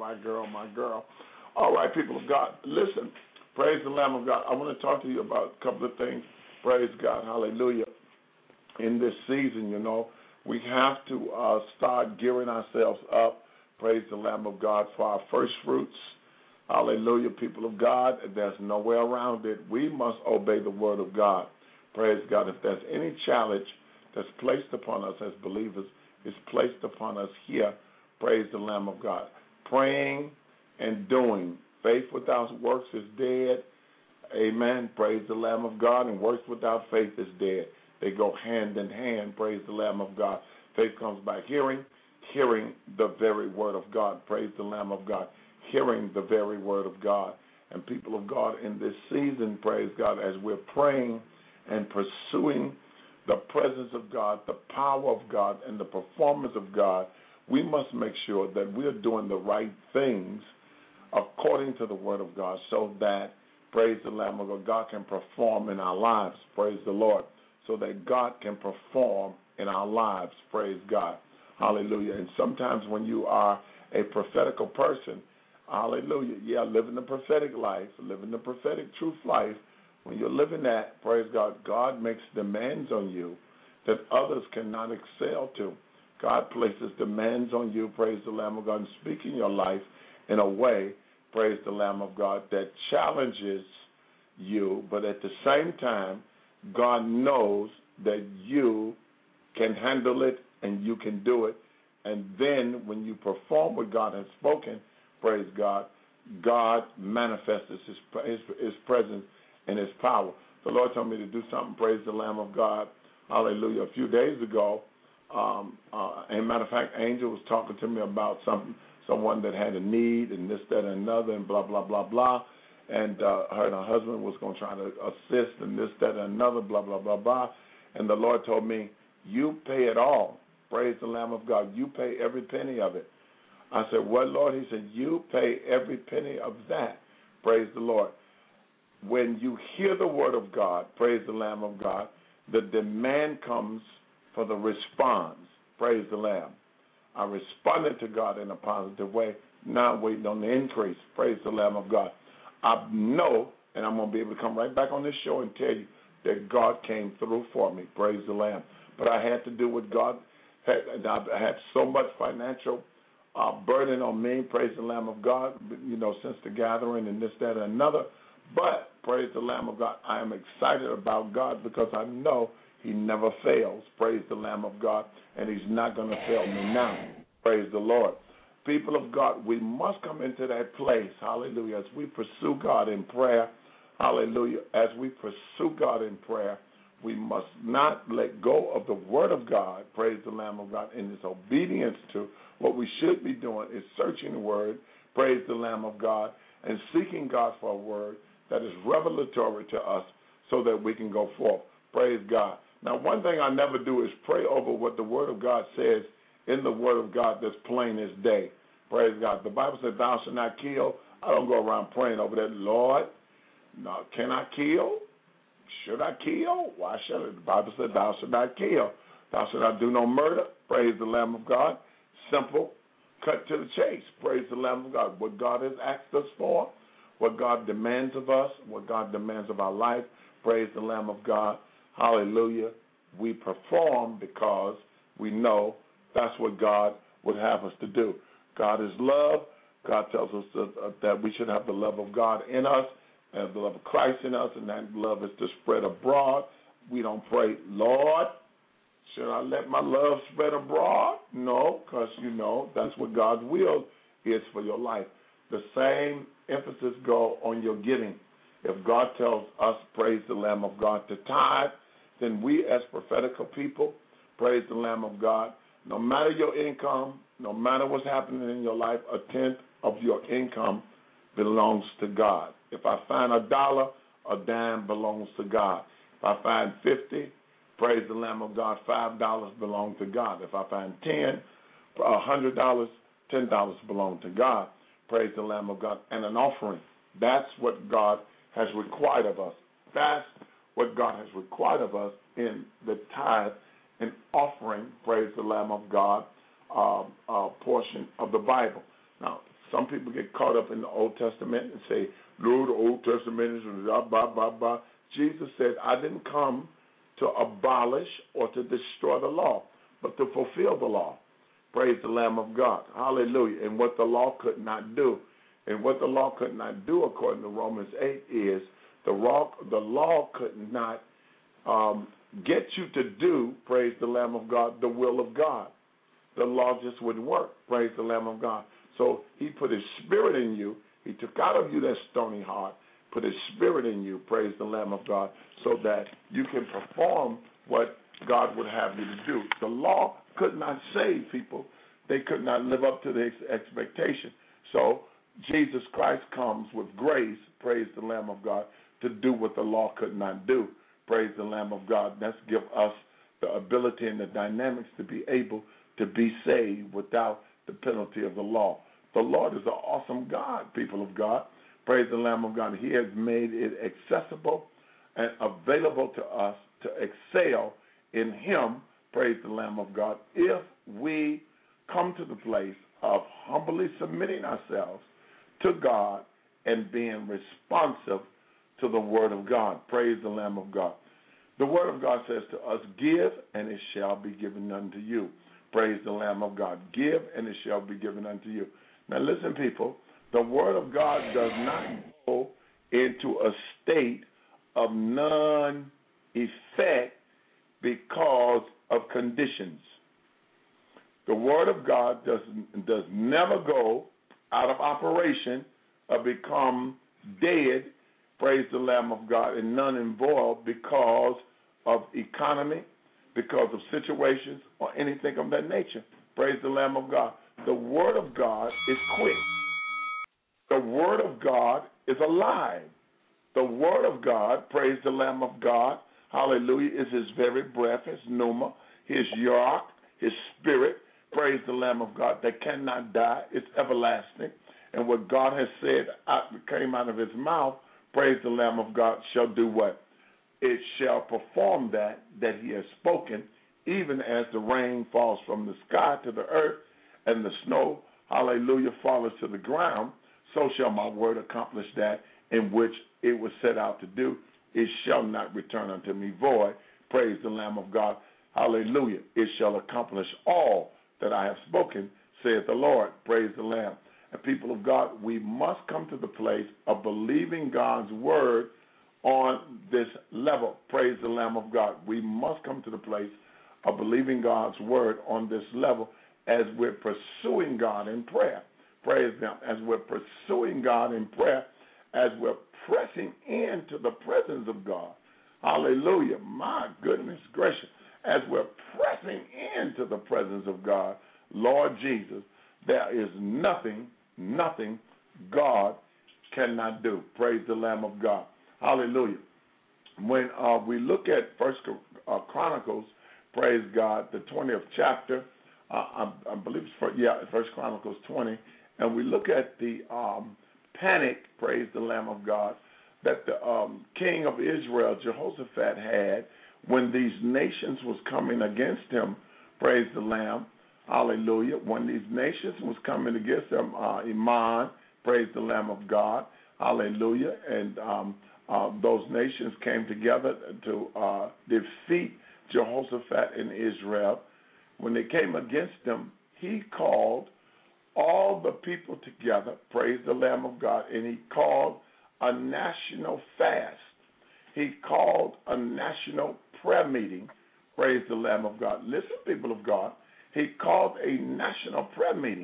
All right, people of God, listen. Praise the Lamb of God. I want to talk to you about a couple of things. Praise God. Hallelujah. In this season, we have to start gearing ourselves up. Praise the Lamb of God for our first fruits. Hallelujah, people of God. There's no way around it. We must obey the word of God. Praise God. If there's any challenge that's placed upon us as believers, it's placed upon us here. Praise the Lamb of God. Praying and doing. Faith without works is dead. Amen. Praise the Lamb of God. And works without faith is dead. They go hand in hand. Praise the Lamb of God. Faith comes by hearing the very word of God. Praise the Lamb of God. Hearing the very word of God. And people of God, in this season, praise God, as we're praying and pursuing the presence of God, the power of God, and the performance of God, we must make sure that we're doing the right things according to the word of God, so that, praise the Lamb of God can perform in our lives, praise the Lord, so that God can perform in our lives, praise God, hallelujah. And sometimes when you are a prophetical person, hallelujah, living the prophetic life, living the prophetic truth life, when you're living that, praise God, God makes demands on you that others cannot excel to. God places demands on you, praise the Lamb of God, and speaking your life in a way, praise the Lamb of God, that challenges you, but at the same time, God knows that you can handle it and you can do it. And then when you perform what God has spoken, praise God, God manifests his presence and his power. The Lord told me to do something, praise the Lamb of God, hallelujah, a few days ago. As a matter of fact, Angel was talking to me about someone that had a need and this, that, and another, and blah, blah, blah, blah. And her and her husband was going to try to assist and this, that, and another, blah, blah, blah, blah. And the Lord told me, you pay it all. Praise the Lamb of God. You pay every penny of it. I said, what, Lord? He said, you pay every penny of that. Praise the Lord. When you hear the word of God, praise the Lamb of God, the demand comes for the response. Praise the Lamb. I responded to God in a positive way. Now I'm waiting on the increase. Praise the Lamb of God. I know, and I'm going to be able to come right back on this show and tell you that God came through for me. Praise the Lamb. But I had to do what God had. I had so much financial burden on me. Praise the Lamb of God, since the gathering and this, that, and another. But, praise the Lamb of God, I am excited about God because I know he never fails. Praise the Lamb of God. And he's not going to fail me now. Praise the Lord. People of God, we must come into that place, hallelujah, as we pursue God in prayer, hallelujah, as we pursue God in prayer, we must not let go of the word of God, praise the Lamb of God, in its obedience to what we should be doing is searching the word, praise the Lamb of God, and seeking God for a word that is revelatory to us so that we can go forth. Praise God. Now, one thing I never do is pray over what the word of God says in the word of God that's plain as day. Praise God. The Bible says, thou shalt not kill. I don't go around praying over that. Lord, no, can I kill? Should I kill? Why should I? The Bible says, thou shalt not kill. Thou shalt not do no murder. Praise the Lamb of God. Simple. Cut to the chase. Praise the Lamb of God. What God has asked us for, what God demands of us, what God demands of our life. Praise the Lamb of God. Hallelujah. We perform because we know that's what God would have us to do. God is love. God tells us that we should have the love of God in us and the love of Christ in us, and that love is to spread abroad. We don't pray, Lord, should I let my love spread abroad? No, because, that's what God's will is for your life. The same emphasis go on your giving. If God tells us, praise the Lamb of God, to tithe, then we as prophetical people, praise the Lamb of God, no matter your income, no matter what's happening in your life, 1/10 of your income belongs to God. If I find $1, a dime belongs to God. If I find 50, praise the Lamb of God, $5 belong to God. If I find 10, $100, $10 belong to God. Praise the Lamb of God. And an offering. That's what God has required of us. That's what God has required of us in the tithe and offering, praise the Lamb of God, portion of the Bible. Now, some people get caught up in the Old Testament and say, no, the Old Testament is blah, blah, blah, blah. Jesus said, I didn't come to abolish or to destroy the law, but to fulfill the law. Praise the Lamb of God. Hallelujah. And what the law could not do. And what the law could not do, according to Romans 8, is the law could not get you to do, praise the Lamb of God, the will of God. The law just wouldn't work, praise the Lamb of God. So he put his spirit in you. He took out of you that stony heart, put his spirit in you, praise the Lamb of God, so that you can perform what God would have you to do. The law could not save people. They could not live up to the expectation. So Jesus Christ comes with grace, praise the Lamb of God, to do what the law could not do. Praise the Lamb of God. That's give us the ability and the dynamics to be able to be saved without the penalty of the law. The Lord is an awesome God, people of God. Praise the Lamb of God. He has made it accessible and available to us to excel in Him, praise the Lamb of God, if we come to the place of humbly submitting ourselves to God and being responsive to the Word of God. Praise the Lamb of God. The Word of God says to us, give and it shall be given unto you. Praise the Lamb of God. Give and it shall be given unto you. Now listen, people, the Word of God does not go into a state of non-effect because of conditions. The Word of God does never go out of operation or become dead, praise the Lamb of God, and none involved because of economy, because of situations, or anything of that nature. Praise the Lamb of God. The Word of God is quick. The Word of God is alive. The Word of God, praise the Lamb of God, hallelujah, is His very breath, His pneuma, His yark, His spirit, praise the Lamb of God, that cannot die. It's everlasting. And what God has said came out of His mouth, praise the Lamb of God, shall do what? It shall perform that He has spoken, even as the rain falls from the sky to the earth and the snow, hallelujah, falls to the ground, so shall my word accomplish that in which it was set out to do. It shall not return unto me void. Praise the Lamb of God. Hallelujah. It shall accomplish all that I have spoken, saith the Lord. Praise the Lamb. And people of God, we must come to the place of believing God's word on this level. Praise the Lamb of God. We must come to the place of believing God's word on this level as we're pursuing God in prayer. Praise Him. As we're pursuing God in prayer, as we're pressing into the presence of God. Hallelujah. My goodness gracious. As we're pressing into the presence of God, Lord Jesus, there is nothing God cannot do. Praise the Lamb of God. Hallelujah. When we look at First Chronicles, praise God, the 20th chapter, I believe it's First Chronicles 20, and we look at the panic, praise the Lamb of God, that the king of Israel, Jehoshaphat, had when these nations was coming against him, praise the Lamb, hallelujah, when these nations was coming against him, Iman, praise the Lamb of God, hallelujah, and those nations came together to defeat Jehoshaphat in Israel. When they came against him, he called all the people together, praise the Lamb of God, and he called a national fast. He called a national prayer meeting, praise the Lamb of God. Listen, people of God, he called a national prayer meeting,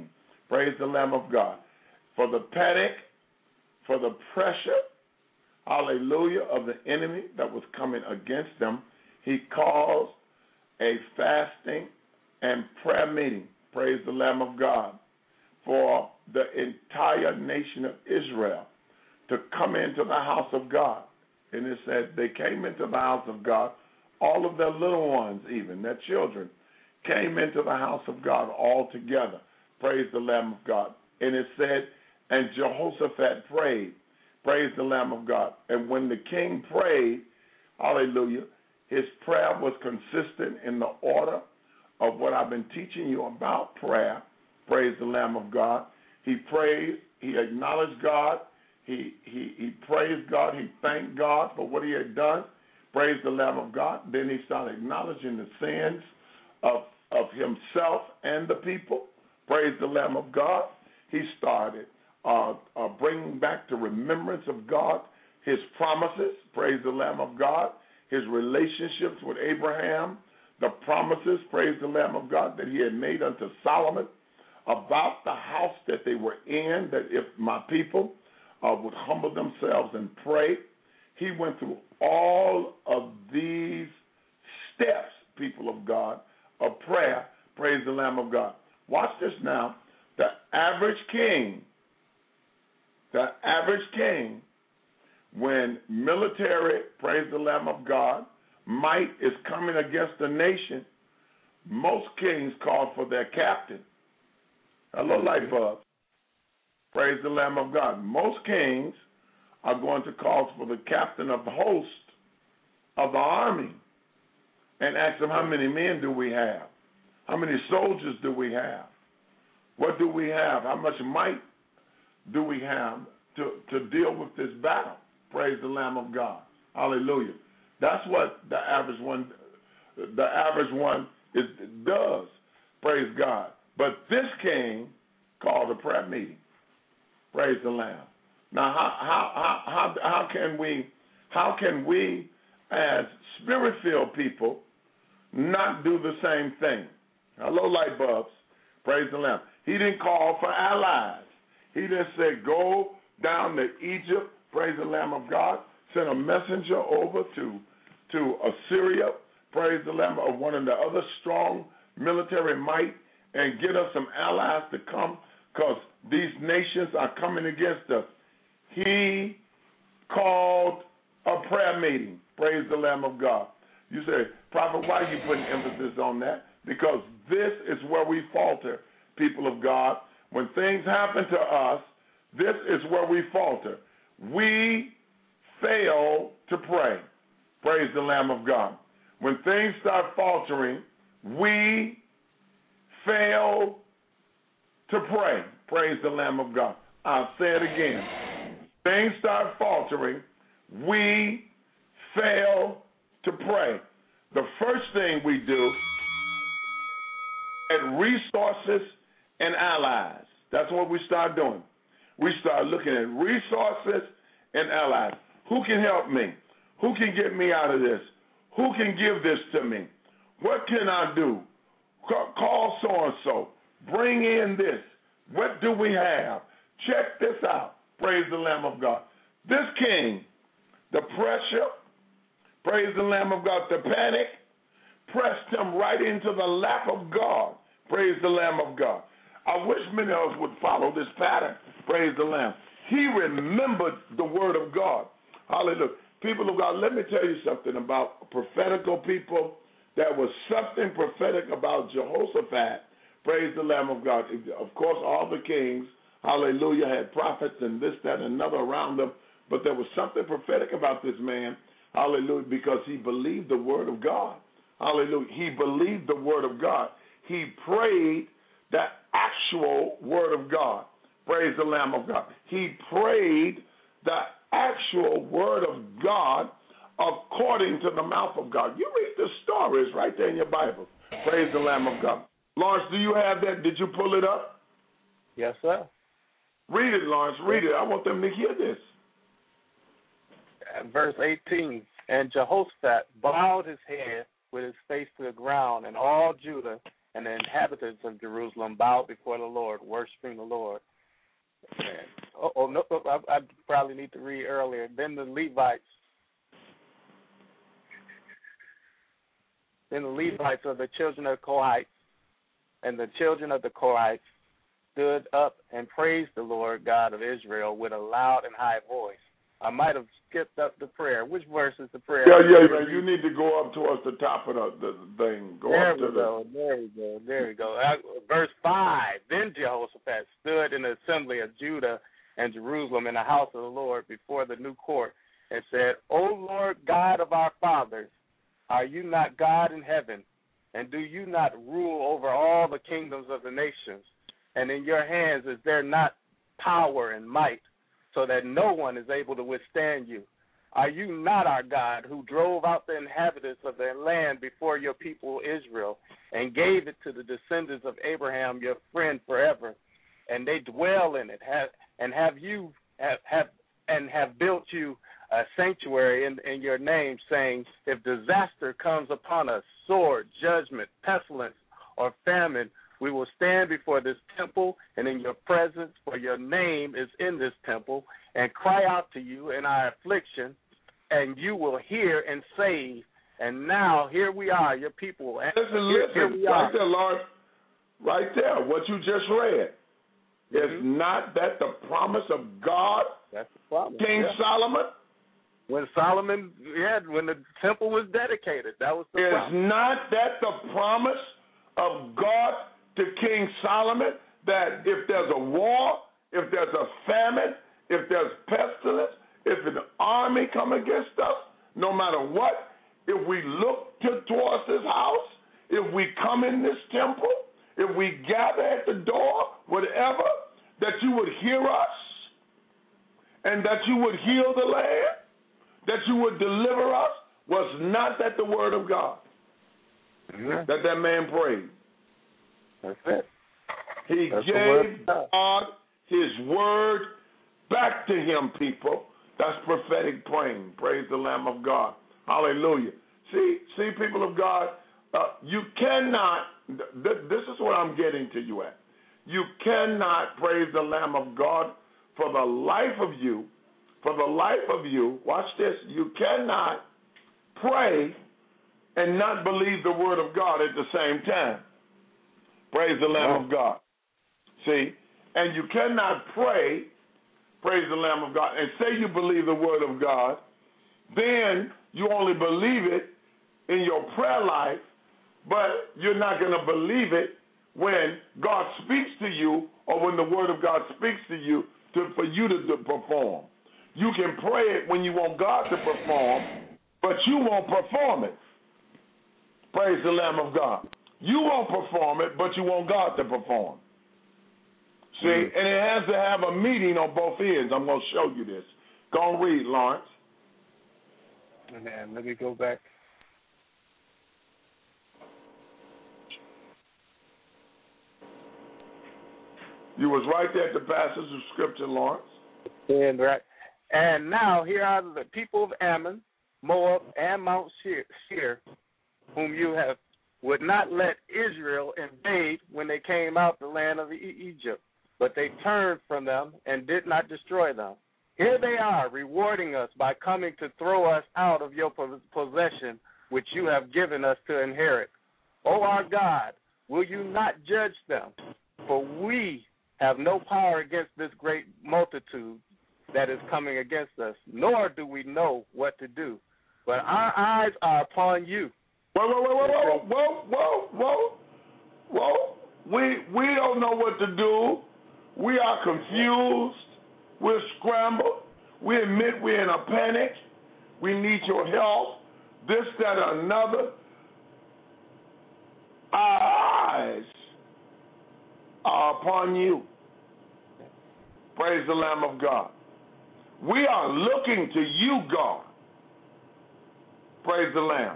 Praise the Lamb of God. For the panic, for the pressure, hallelujah, of the enemy that was coming against them, he caused a fasting and prayer meeting, praise the Lamb of God, for the entire nation of Israel to come into the house of God. And it said they came into the house of God, all of their little ones even, their children, came into the house of God all together. Praise the Lamb of God. And it said, and Jehoshaphat prayed. Praise the Lamb of God. And when the king prayed, hallelujah, his prayer was consistent in the order of what I've been teaching you about prayer. Praise the Lamb of God. He prayed. He acknowledged God. He praised God. He thanked God for what he had done. Praise the Lamb of God. Then he started acknowledging the sins of himself and the people. Praise the Lamb of God. He started bringing back to remembrance of God his promises. Praise the Lamb of God. His relationships with Abraham. The promises, praise the Lamb of God, that he had made unto Solomon about the house that they were in, that if my people would humble themselves and pray. He went through all of these steps, people of God, of prayer. Praise the Lamb of God. Watch this now. The average king, when military, praise the Lamb of God, might is coming against a nation, most kings call for their captain. Hello, light bulbs. Praise the Lamb of God. Most kings are going to call for the captain of the host of the army and ask them, how many men do we have? How many soldiers do we have? What do we have? How much might do we have to deal with this battle? Praise the Lamb of God. Hallelujah. That's what the average one does. Praise God. But this king called a prayer meeting. Praise the Lamb. Now, how can we as spirit-filled people not do the same thing? Hello, light bulbs. Praise the Lamb. He didn't call for allies. He didn't say, go down to Egypt, praise the Lamb of God, send a messenger over to Assyria, praise the Lamb, of one of the other strong military might, and get us some allies to come, because these nations are coming against us. He called a prayer meeting. Praise the Lamb of God. You say, Prophet, why are you putting emphasis on that? Because this is where we falter, people of God. When things happen to us, this is where we falter. We fail to pray. Praise the Lamb of God. When things start faltering, we fail to pray. Praise the Lamb of God. I'll say it again. Things start faltering, we fail to pray. The first thing we do is resources and allies. That's what we start doing. We start looking at resources and allies. Who can help me? Who can get me out of this? Who can give this to me? What can I do? Call so-and-so. Bring in this. What do we have? Check this out. Praise the Lamb of God. This king, the pressure, praise the Lamb of God, the panic, pressed him right into the lap of God. Praise the Lamb of God. I wish many of us would follow this pattern. Praise the Lamb. He remembered the word of God. Hallelujah. People of God, let me tell you something about prophetical people. There was something prophetic about Jehoshaphat. Praise the Lamb of God. Of course, all the kings, hallelujah, had prophets and this, that, and another around them. But there was something prophetic about this man, hallelujah, because he believed the word of God. Hallelujah. He believed the word of God. He prayed the actual word of God. Praise the Lamb of God. He prayed the actual word of God according to the mouth of God. You read the stories right there in your Bible. Praise the Lamb of God. Lawrence, do you have that? Did you pull it up? Yes, sir. Read it, Lawrence. Read it. I want them to hear this. Verse 18, and Jehoshaphat bowed his head with his face to the ground, and all Judah and the inhabitants of Jerusalem bowed before the Lord, worshiping the Lord. And, I probably need to read earlier. Then the Levites of the children of Kohath and the children of the Korahites stood up and praised the Lord God of Israel with a loud and high voice. I might have skipped up the prayer. Which verse is the prayer? Yeah. You need to go up towards the top of the thing. There we go. Verse 5. Then Jehoshaphat stood in the assembly of Judah and Jerusalem in the house of the Lord before the new court and said, O Lord God of our fathers, are you not God in heaven? And do you not rule over all the kingdoms of the nations? And in your hands is there not power and might, so that no one is able to withstand you? Are you not our God, who drove out the inhabitants of their land before your people Israel, and gave it to the descendants of Abraham, your friend, forever? And they dwell in it, have built you a sanctuary in your name, saying, if disaster comes upon us, sword, judgment, pestilence, or famine, we will stand before this temple and in your presence, for your name is in this temple, and cry out to you in our affliction, and you will hear and save. And now here we are, your people. And listen, right there, Lord, right there, what you just read. Is not that the promise of God, that's the promise, King Solomon? When the temple was dedicated, that was the promise. Is not that the promise of God to King Solomon, that if there's a war, if there's a famine, if there's pestilence, if an army come against us, no matter what, if we look towards this house, if we come in this temple, if we gather at the door, whatever, that you would hear us and that you would heal the land, that you would deliver us, was not that the word of God that man prayed. That's it. He gave God his word back to him, people. That's prophetic praying. Praise the Lamb of God. Hallelujah. See, people of God, you cannot, this is what I'm getting to you at. You cannot praise the Lamb of God for the life of you. For the life of you, watch this, you cannot pray and not believe the word of God at the same time. Praise the Lamb of God. See? And you cannot pray, praise the Lamb of God, and say you believe the word of God, then you only believe it in your prayer life, but you're not going to believe it when God speaks to you or when the word of God speaks to you for you to perform. You can pray it when you want God to perform, but you won't perform it. Praise the Lamb of God. You won't perform it, but you want God to perform. See, and it has to have a meeting on both ends. I'm going to show you this. Go and read, Lawrence. And let me go back. You was right there at the passage of Scripture, Lawrence. And now here are the people of Ammon, Moab, and Mount Seir, whom you would not let Israel invade when they came out the land of Egypt, but they turned from them and did not destroy them. Here they are, rewarding us by coming to throw us out of your possession, which you have given us to inherit. O our God, will you not judge them? For we have no power against this great multitude that is coming against us, nor do we know what to do. But our eyes are upon you. Whoa. We don't know what to do. We are confused. We're scrambled. We admit we're in a panic. We need your help. This, that, or another. Our eyes are upon you. Praise the Lamb of God. We are looking to you, God. Praise the Lamb.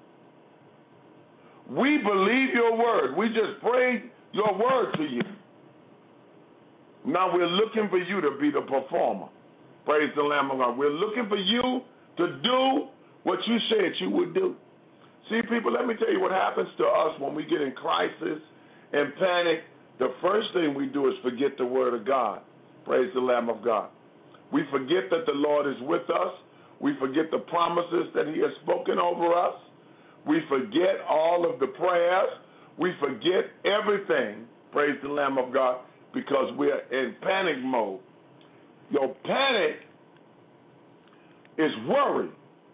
We believe your word. We just prayed your word to you. Now we're looking for you to be the performer. Praise the Lamb of God. We're looking for you to do what you said you would do. See, people, let me tell you what happens to us when we get in crisis and panic. The first thing we do is forget the word of God. Praise the Lamb of God. We forget that the Lord is with us. We forget the promises that he has spoken over us. We forget all of the prayers. We forget everything, praise the Lamb of God, because we're in panic mode. Your panic is worry.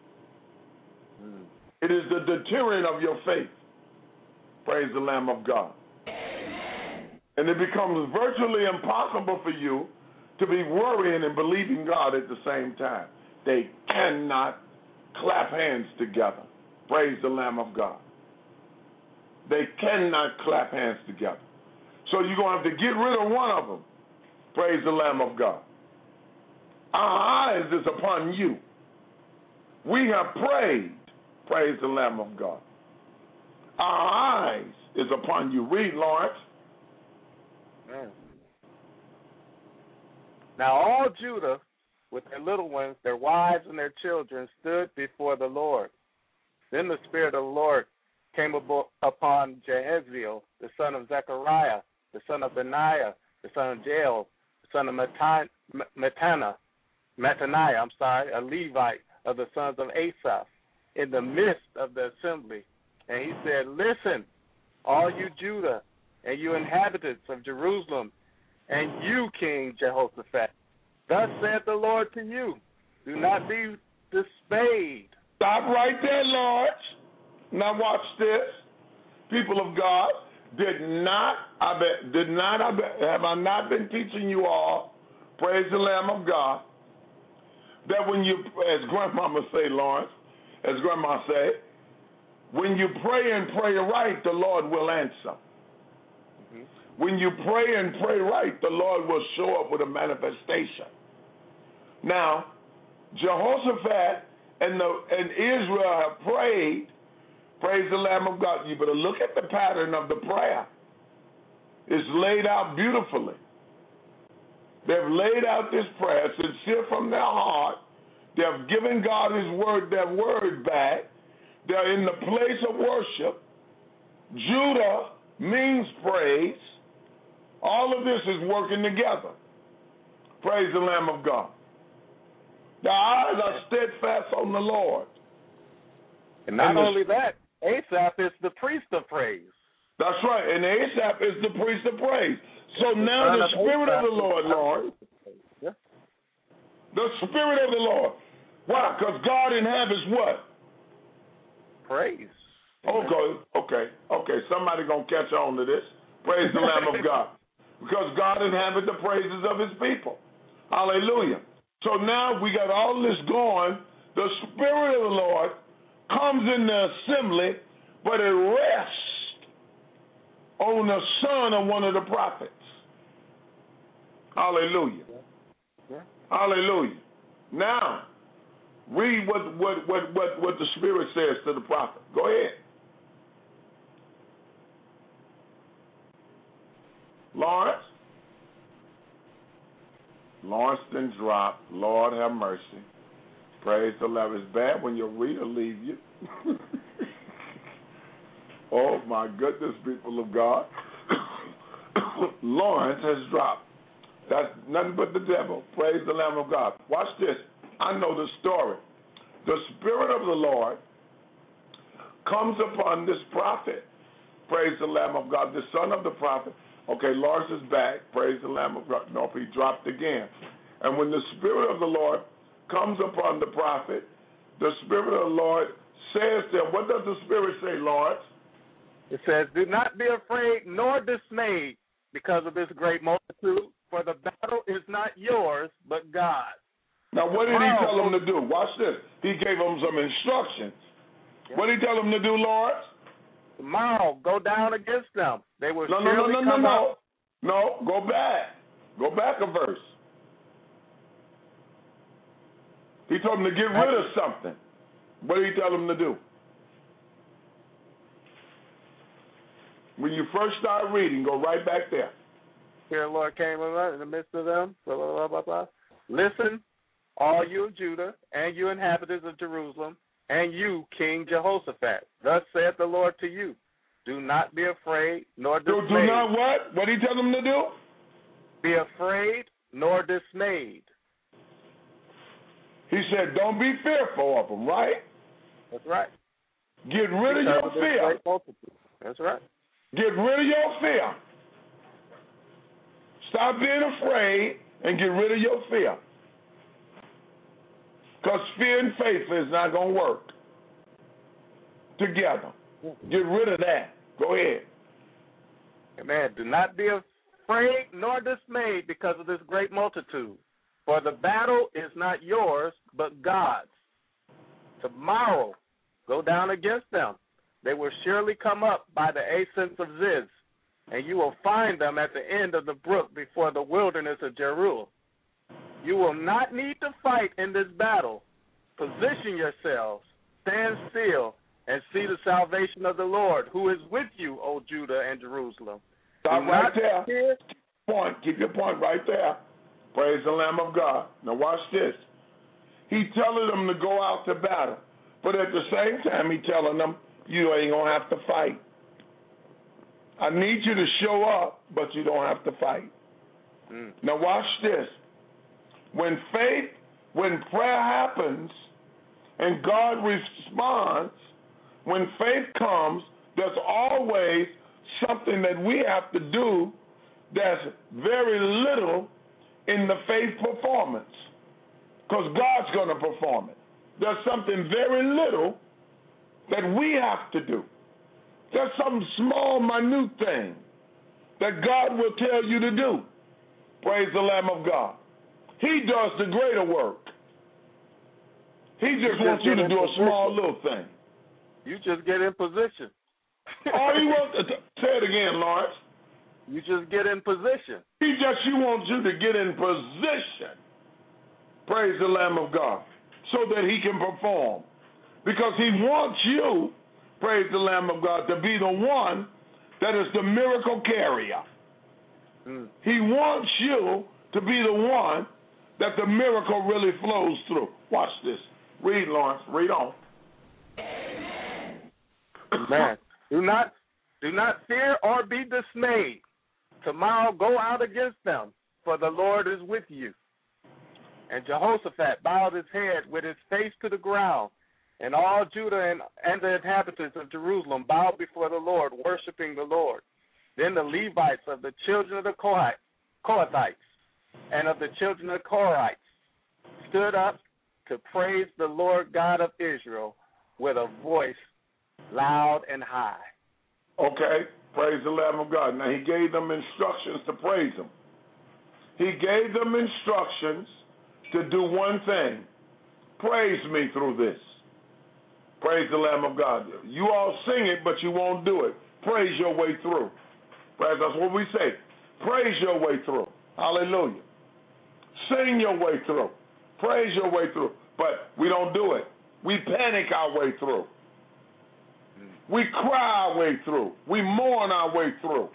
It is the deterrent of your faith. Praise the Lamb of God. And it becomes virtually impossible for you to be worrying and believing God at the same time. They cannot clap hands together. Praise the Lamb of God. They cannot clap hands together. So you're going to have to get rid of one of them. Praise the Lamb of God. Our eyes is upon you. We have prayed. Praise the Lamb of God. Our eyes is upon you. Read, Lawrence. Now all Judah, with their little ones, their wives and their children, stood before the Lord. Then the Spirit of the Lord came upon Jehaziel, the son of Zechariah, the son of Benaiah, the son of Jael, the son of Mattaniah, a Levite of the sons of Asaph, in the midst of the assembly. And he said, listen, all you Judah, and you inhabitants of Jerusalem, and you, King Jehoshaphat, thus saith the Lord to you, do not be dismayed. Stop right there, Lord. Now watch this. People of God, have I not been teaching you all, praise the Lamb of God, that when you, as Grandmama say, Lawrence, as Grandma say, when you pray and pray right, the Lord will answer. When you pray and pray right, the Lord will show up with a manifestation. Now, Jehoshaphat and Israel have prayed, praise the Lamb of God. You better look at the pattern of the prayer. It's laid out beautifully. They've laid out this prayer sincere from their heart. They have given God their word back. They're in the place of worship. Judah means praise. All of this is working together. Praise the Lamb of God. The eyes are steadfast on the Lord. And not only that, Asaph is the priest of praise. That's right, and Asaph is the priest of praise. So now the Spirit of the Lord, Yeah. The Spirit of the Lord. Why? Because God inhabits what? Praise. Okay. Somebody going to catch on to this. Praise the Lamb of God. Because God inhabits the praises of his people. Hallelujah. So now we got all this going. The Spirit of the Lord comes in the assembly, but it rests on the son of one of the prophets. Hallelujah. Yeah. Hallelujah. Now, read what the Spirit says to the prophet. Go ahead. Lawrence then dropped. Lord have mercy. Praise the Lord. It's bad when your reader leave you. Oh, my goodness, people of God. Lawrence has dropped. That's nothing but the devil. Praise the Lamb of God. Watch this. I know the story. The Spirit of the Lord comes upon this prophet. Praise the Lamb of God, the son of the prophet. Okay, Lawrence is back. Praise the Lamb of God. Nope, he dropped again. And when the Spirit of the Lord comes upon the prophet, the Spirit of the Lord says to him, what does the Spirit say, Lawrence? It says, do not be afraid nor dismayed because of this great multitude, for the battle is not yours, but God's. Now, what did he tell him to do? Watch this. He gave him some instructions. Yeah. What did he tell him to do, Lawrence? Tomorrow, go down against them. They will No, go back. Go back a verse. He told him to get rid of something. What did he tell him to do? When you first start reading, go right back there. Here the Lord came in the midst of them. Blah, blah, blah, blah, blah. Listen, all you of Judah and you inhabitants of Jerusalem, and you, King Jehoshaphat, thus saith the Lord to you, do not be afraid nor dismayed. Do not what? What did he tell them to do? Be afraid nor dismayed. He said, don't be fearful of them, right? That's right. Get rid of your fear. That's right. Get rid of your fear. Stop being afraid and get rid of your fear. Because fear and faith is not going to work together. Get rid of that. Go ahead. Amen. Do not be afraid nor dismayed because of this great multitude. For the battle is not yours, but God's. Tomorrow, go down against them. They will surely come up by the ascents of Ziz, and you will find them at the end of the brook before the wilderness of Jeruel. You will not need to fight in this battle. Position yourselves, stand still, and see the salvation of the Lord, who is with you, O Judah and Jerusalem. Stop right there. Keep your point right there. Praise the Lamb of God. Now watch this. He telling them to go out to battle, but at the same time he telling them you ain't going to have to fight. I need you to show up, but you don't have to fight. Now watch this. When prayer happens and God responds, when faith comes, there's always something that we have to do that's very little in the faith performance, because God's going to perform it. There's something very little that we have to do. There's some small, minute thing that God will tell you to do. Praise the Lamb of God. He does the greater work. He just wants you to do a small little thing. You just get in position. All he wants to say it again, Lawrence. You just get in position. He wants you to get in position. Praise the Lamb of God. So that he can perform. Because he wants you, praise the Lamb of God, to be the one that is the miracle carrier. He wants you to be the one that the miracle really flows through. Watch this. Read, Lawrence. Read on. Amen. Do not fear or be dismayed. Tomorrow go out against them, for the Lord is with you. And Jehoshaphat bowed his head with his face to the ground, and all Judah and the inhabitants of Jerusalem bowed before the Lord, worshiping the Lord. Then the Levites of the children of the Kohathites and of the children of the Korahites stood up to praise the Lord God of Israel with a voice loud and high. Okay, praise the Lamb of God. Now, he gave them instructions to praise him. He gave them instructions to do one thing. Praise me through this. Praise the Lamb of God. You all sing it, but you won't do it. Praise your way through. That's what we say. Praise your way through. Hallelujah. Sing your way through. Praise your way through. But we don't do it. We panic our way through. We cry our way through. We mourn our way through.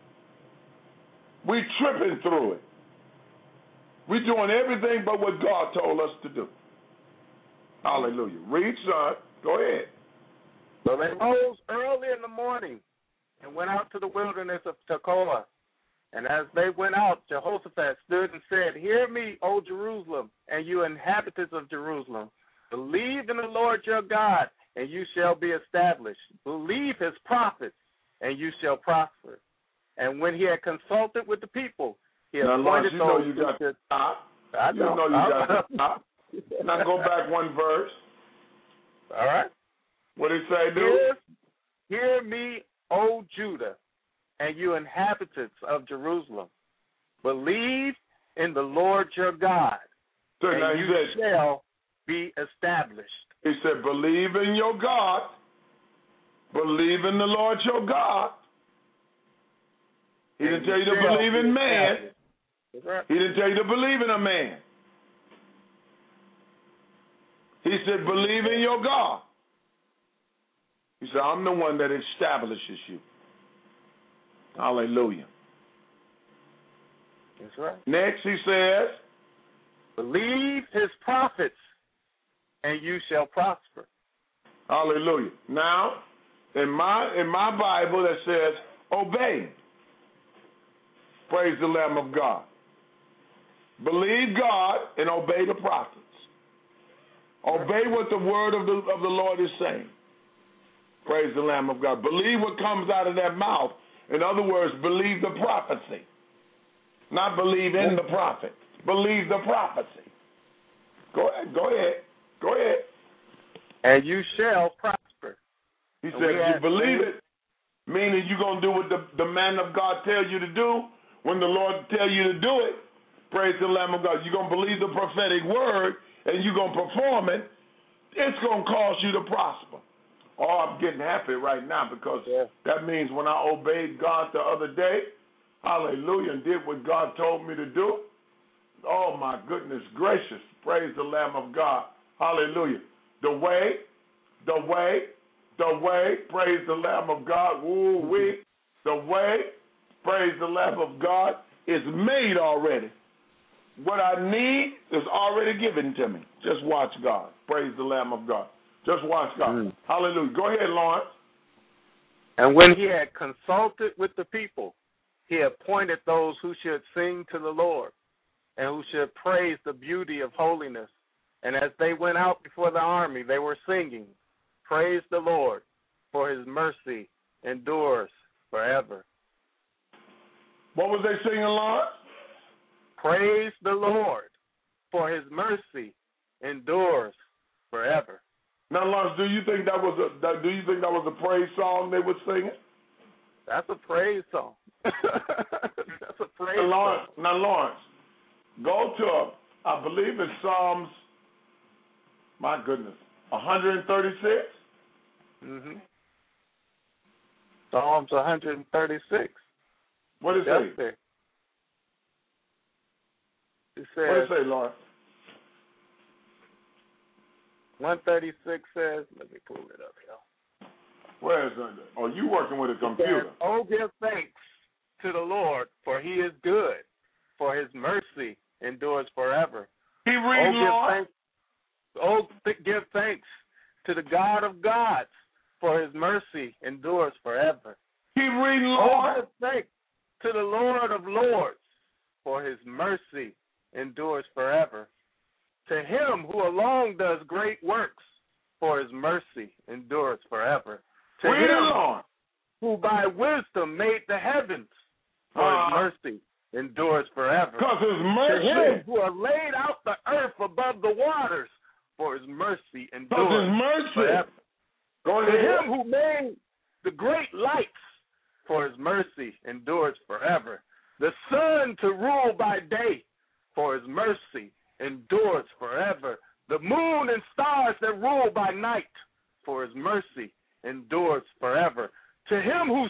We tripping through it. We're doing everything but what God told us to do. Hallelujah. Read, son. Go ahead. So they rose early in the morning and went out to the wilderness of Tekoa. And as they went out, Jehoshaphat stood and said, Hear me, O Jerusalem, and you inhabitants of Jerusalem. Believe in the Lord your God, and you shall be established. Believe his prophets, and you shall prosper. And when he had consulted with the people, he appointed those you got to stop. I know. You got to stop. Now go back one verse. All right. What did he say, dude? Hear me, O Judah, and you inhabitants of Jerusalem. Believe in the Lord your God, and you shall be established. He said, believe in your God. Believe in the Lord your God. He didn't tell you to believe in man. Right. He didn't tell you to believe in a man. He said, believe in your God. He said, I'm the one that establishes you. Hallelujah. That's right. Next, he says, believe his prophets, and you shall prosper. Hallelujah. Now, in my Bible it says obey. Praise the Lamb of God. Believe God and obey the prophets. Obey what the word of the Lord is saying. Praise the Lamb of God. Believe what comes out of their mouth. In other words, believe the prophecy. Not believe in the prophet. Believe the prophecy. Go ahead. And you shall prosper. He said, if you believe it, meaning you're going to do what the man of God tells you to do. When the Lord tells you to do it, praise the Lamb of God, you're going to believe the prophetic word and you're going to perform it. It's going to cause you to prosper. Oh, I'm getting happy right now because that means when I obeyed God the other day, hallelujah, and did what God told me to do, oh, my goodness gracious, praise the Lamb of God, hallelujah. The way, praise the Lamb of God, the way, praise the Lamb of God, is made already. What I need is already given to me. Just watch God. Praise the Lamb of God. Just watch God. Hallelujah. Go ahead, Lawrence. And when he had consulted with the people, he appointed those who should sing to the Lord and who should praise the beauty of holiness. And as they went out before the army, they were singing, praise the Lord, for his mercy endures forever. What was they singing, Lawrence? Praise the Lord, for his mercy endures forever. Now, Lawrence, do you think that was a praise song they were singing? That's a praise song. That's a praise song. Now, Lawrence, go to I believe it's Psalms. My goodness, 136. Psalms 136. What does it say? It says, what does it say, Lawrence? 136 says, let me pull it up here. Where is it? Oh, you working with a computer. Says, oh, give thanks to the Lord, for he is good, for his mercy endures forever. Keep reading, Lord. Give thanks to the God of gods, for his mercy endures forever. Keep reading, Lord. Give thanks to the Lord of lords, for his mercy endures forever. To him who alone does great works, for his mercy endures forever. To him who by wisdom made the heavens, for his mercy endures forever. Because his mercy. To him who has laid out the earth above the waters, for his mercy endures forever. Go ahead. To him who made the great lights, for his mercy endures forever. The sun to rule by day, for his mercy endures forever. The moon and stars that rule by night, for his mercy endures forever. To him who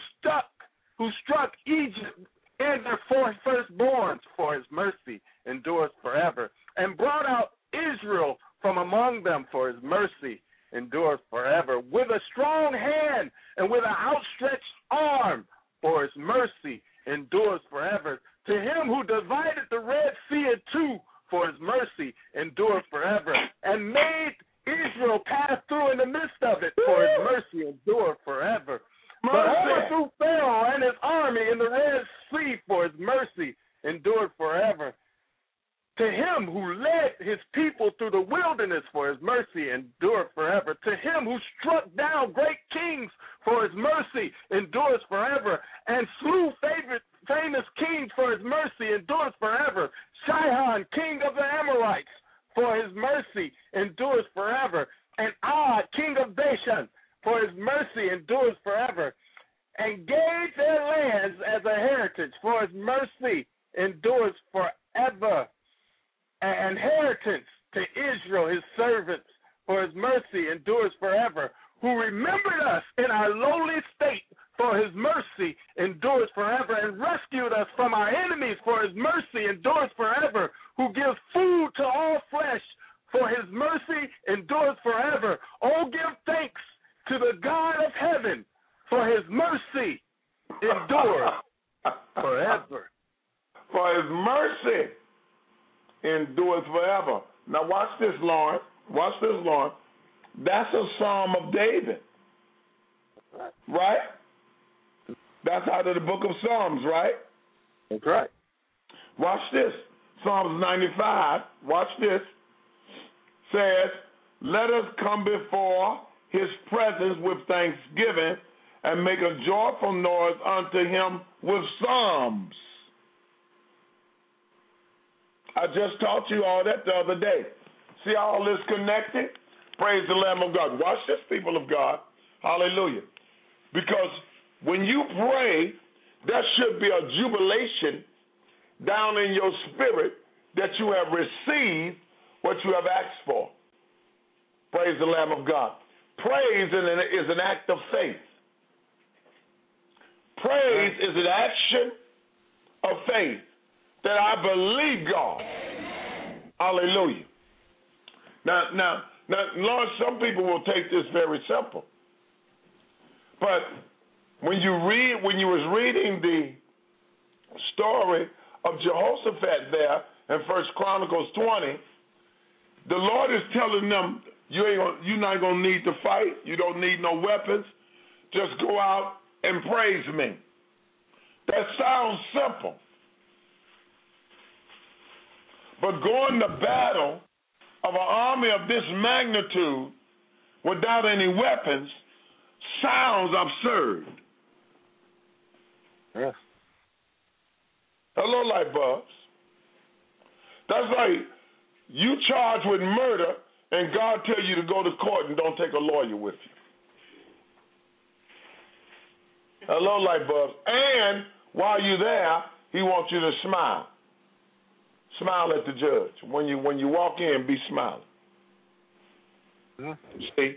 struck Egypt and their firstborns, for his mercy endures forever, and brought out Israel from among them, for his mercy endures forever, with a strong hand and with an outstretched arm, for his mercy endures forever. To him who divided the Red Sea in two, for his mercy endures forever, and made Israel pass through in the midst of it, for his mercy endures forever. But overthrew Pharaoh and his army in the Red Sea, for his mercy endured forever. To him who led his people through the wilderness, for his mercy endured forever. To him who struck down great kings, for his mercy endures forever, and slew famous kings, for his mercy endures forever. Sihon, king of the Amorites, for his mercy endures forever. And Og, king of Bashan, for his mercy endures forever. And gave their lands as a heritage, for his mercy endures forever. And inheritance to Israel, his servants, for his mercy endures forever. Who remembered us in our lowly state, for his mercy endures forever, and rescued us from our enemies, for his mercy endures forever. Who gives food to all flesh, for his mercy endures forever. Oh, give thanks to the God of heaven, for his mercy endures forever. For his mercy endures forever. Now watch this, Lawrence. Watch this, Lawrence. That's a Psalm of David. Right? That's out of the book of Psalms, right? That's right. Watch this. Psalms 95, watch this, says, let us come before his presence with thanksgiving and make a joyful noise unto him with psalms. I just taught you all that the other day. See how all this connected? Praise the Lamb of God. Watch this, people of God. Hallelujah. Because when you pray, there should be a jubilation down in your spirit that you have received what you have asked for. Praise the Lamb of God. Praise is an act of faith. Praise is an action of faith that I believe God. Hallelujah. Now, Lord, some people will take this very simple. But when you was reading the story of Jehoshaphat there in 1 Chronicles 20, the Lord is telling them, you're not going to need to fight. You don't need no weapons. Just go out and praise me. That sounds simple. But going to battle of an army of this magnitude without any weapons sounds absurd. Yeah. Hello, light bulbs. That's like you charged with murder and God tell you to go to court and don't take a lawyer with you. Hello, light bulbs. And while you're there, he wants you to smile. Smile at the judge. When you walk in, be smiling. Yeah. See,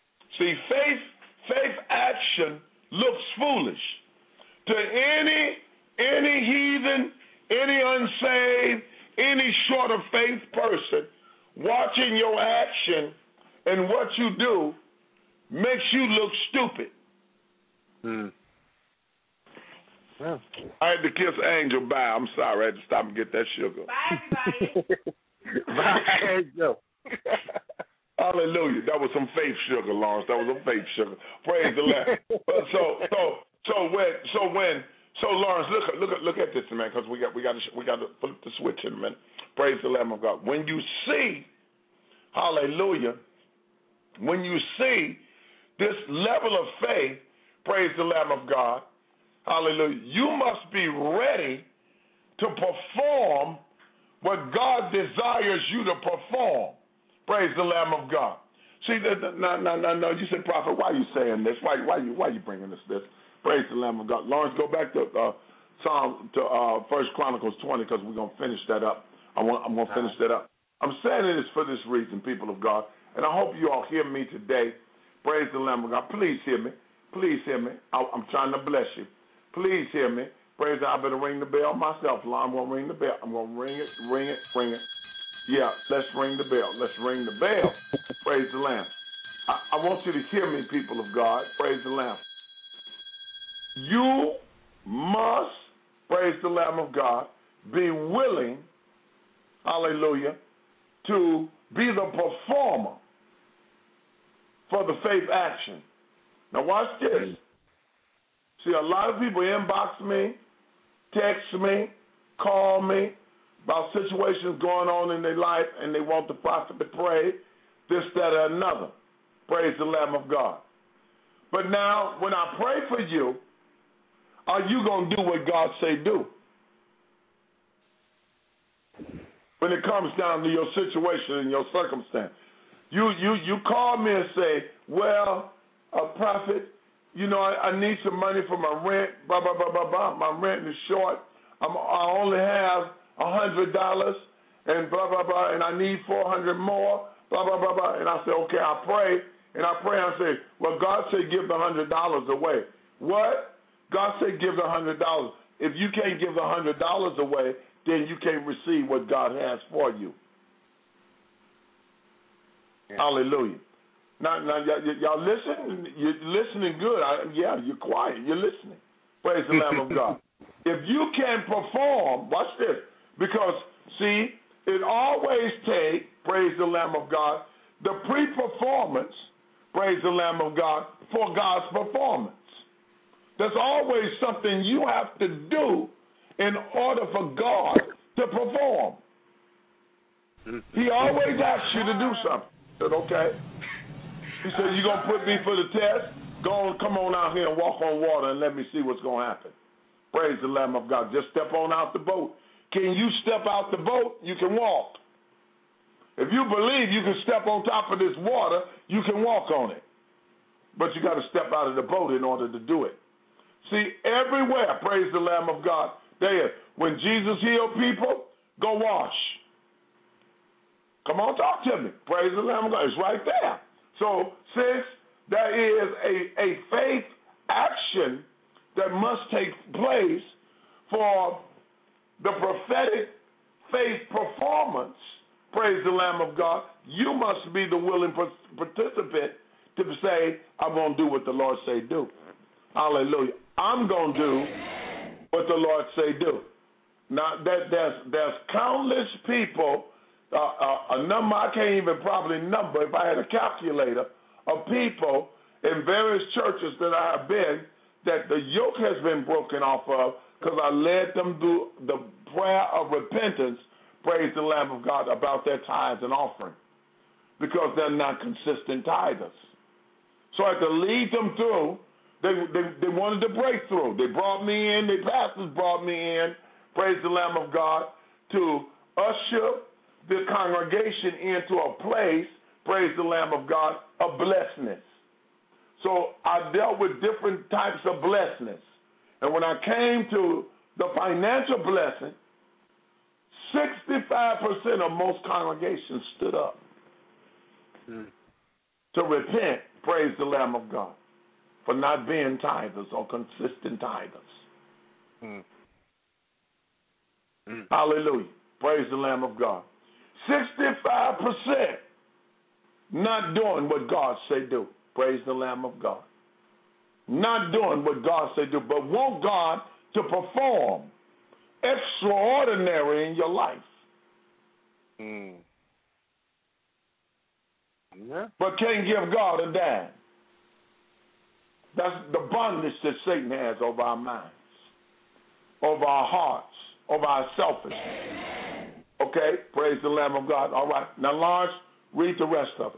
faith action looks foolish to any heathen, any unsaved, any short of faith person. Watching your action and what you do makes you look stupid. Yeah. I had to kiss Angel. Bye. I'm sorry. I had to stop and get that sugar. Bye, everybody. Bye, Angel. Hallelujah. That was some faith sugar, Lawrence. That was some faith sugar. Praise the Lord. So Lawrence, look at this, man, because we got to flip the switch in a minute. Praise the Lamb of God. When you see, hallelujah, when you see this level of faith, praise the Lamb of God, hallelujah, you must be ready to perform what God desires you to perform. Praise the Lamb of God. See, no. You said, Prophet, why are you saying this? Why you bringing this? Praise the Lamb of God. Lawrence, go back to 1 Chronicles 20 because we're gonna finish that up. I'm gonna finish that up. I'm saying this for this reason, people of God, and I hope you all hear me today. Praise the Lamb of God. Please hear me. Please hear me. I'm trying to bless you. Please hear me. Praise God. I better ring the bell myself. I'm gonna ring the bell. I'm gonna ring it. Yeah, let's ring the bell. Let's ring the bell. Praise the Lamb. I want you to hear me, people of God. Praise the Lamb. You must, praise the Lamb of God, be willing, hallelujah, to be the performer for the faith action. Now watch this. See, a lot of people inbox me, text me, call me about situations going on in their life, and they want the prophet to pray, this, that, or another. Praise the Lamb of God. But now, when I pray for you, are you going to do what God say do? When it comes down to your situation and your circumstance. You call me and say, well, prophet, you know, I need some money for my rent, blah, blah, blah, blah, blah. My rent is short. I only have $100 and blah, blah, blah, and I need $400 more, blah, blah, blah, blah. And I say, okay, I pray, and I say, well, God said give the $100 away. What? God said give the $100. If you can't give the $100 away, then you can't receive what God has for you. Yeah. Hallelujah. Now, y'all listen? You're listening good. You're quiet. You're listening. Praise the Lamb of God. If you can perform, watch this, because, see, it always takes, praise the Lamb of God, the pre-performance, praise the Lamb of God, for God's performance. There's always something you have to do in order for God to perform. He always asks you to do something. I said, okay. He said, you're going to put me for the test? Go on, come on out here and walk on water and let me see what's going to happen. Praise the Lamb of God. Just step on out the boat. Can you step out the boat? You can walk. If you believe you can step on top of this water, you can walk on it. But you got to step out of the boat in order to do it. See, everywhere, praise the Lamb of God, there. When Jesus healed people, go wash. Come on, talk to me. Praise the Lamb of God. It's right there. So, since there is a faith action that must take place for the prophetic faith performance, praise the Lamb of God, you must be the willing participant to say, I'm going to do what the Lord say do. Hallelujah. I'm going to do what the Lord say do. Now, there's countless people, a number I can't even probably number if I had a calculator, of people in various churches that I have been that the yoke has been broken off of because I led them through the prayer of repentance, praise the Lamb of God, about their tithes and offering because they're not consistent tithers. So I had to lead them through. They wanted to break through. They brought me in. The pastors brought me in, praise the Lamb of God, to usher the congregation into a place, praise the Lamb of God, of blessedness. So I dealt with different types of blessedness. And when I came to the financial blessing, 65% of most congregations stood up to repent, praise the Lamb of God, for not being tithers or consistent tithers. Hallelujah. Praise the Lamb of God. 65% not doing what God say do. Praise the Lamb of God. Not doing what God say do, but want God to perform extraordinary in your life. Yeah. But can't give God a dime. That's the bondage that Satan has over our minds, over our hearts, over our selfishness. Okay? Praise the Lamb of God. All right. Now, Lawrence, read the rest of it.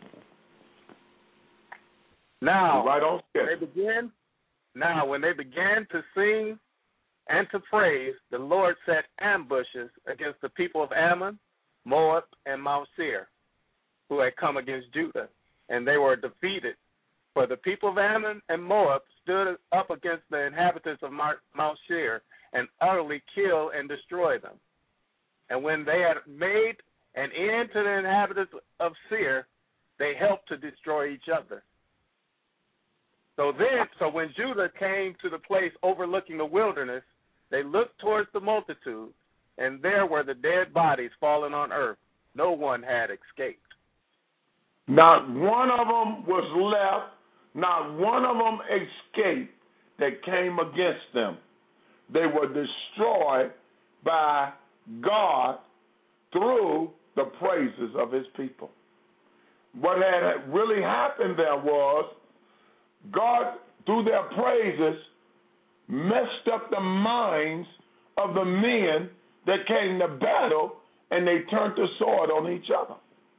Now, right on. When they began to sing and to praise, the Lord set ambushes against the people of Ammon, Moab, and Mount Seir, who had come against Judah, and they were defeated. For the people of Ammon and Moab stood up against the inhabitants of Mount Seir and utterly killed and destroyed them. And when they had made an end to the inhabitants of Seir, they helped to destroy each other. So when Judah came to the place overlooking the wilderness, they looked towards the multitude, and there were the dead bodies fallen on earth. No one had escaped. Not one of them was left. Not one of them escaped that came against them. They were destroyed by God through the praises of his people. What had really happened there was God, through their praises, messed up the minds of the men that came to battle, and they turned the sword on each other.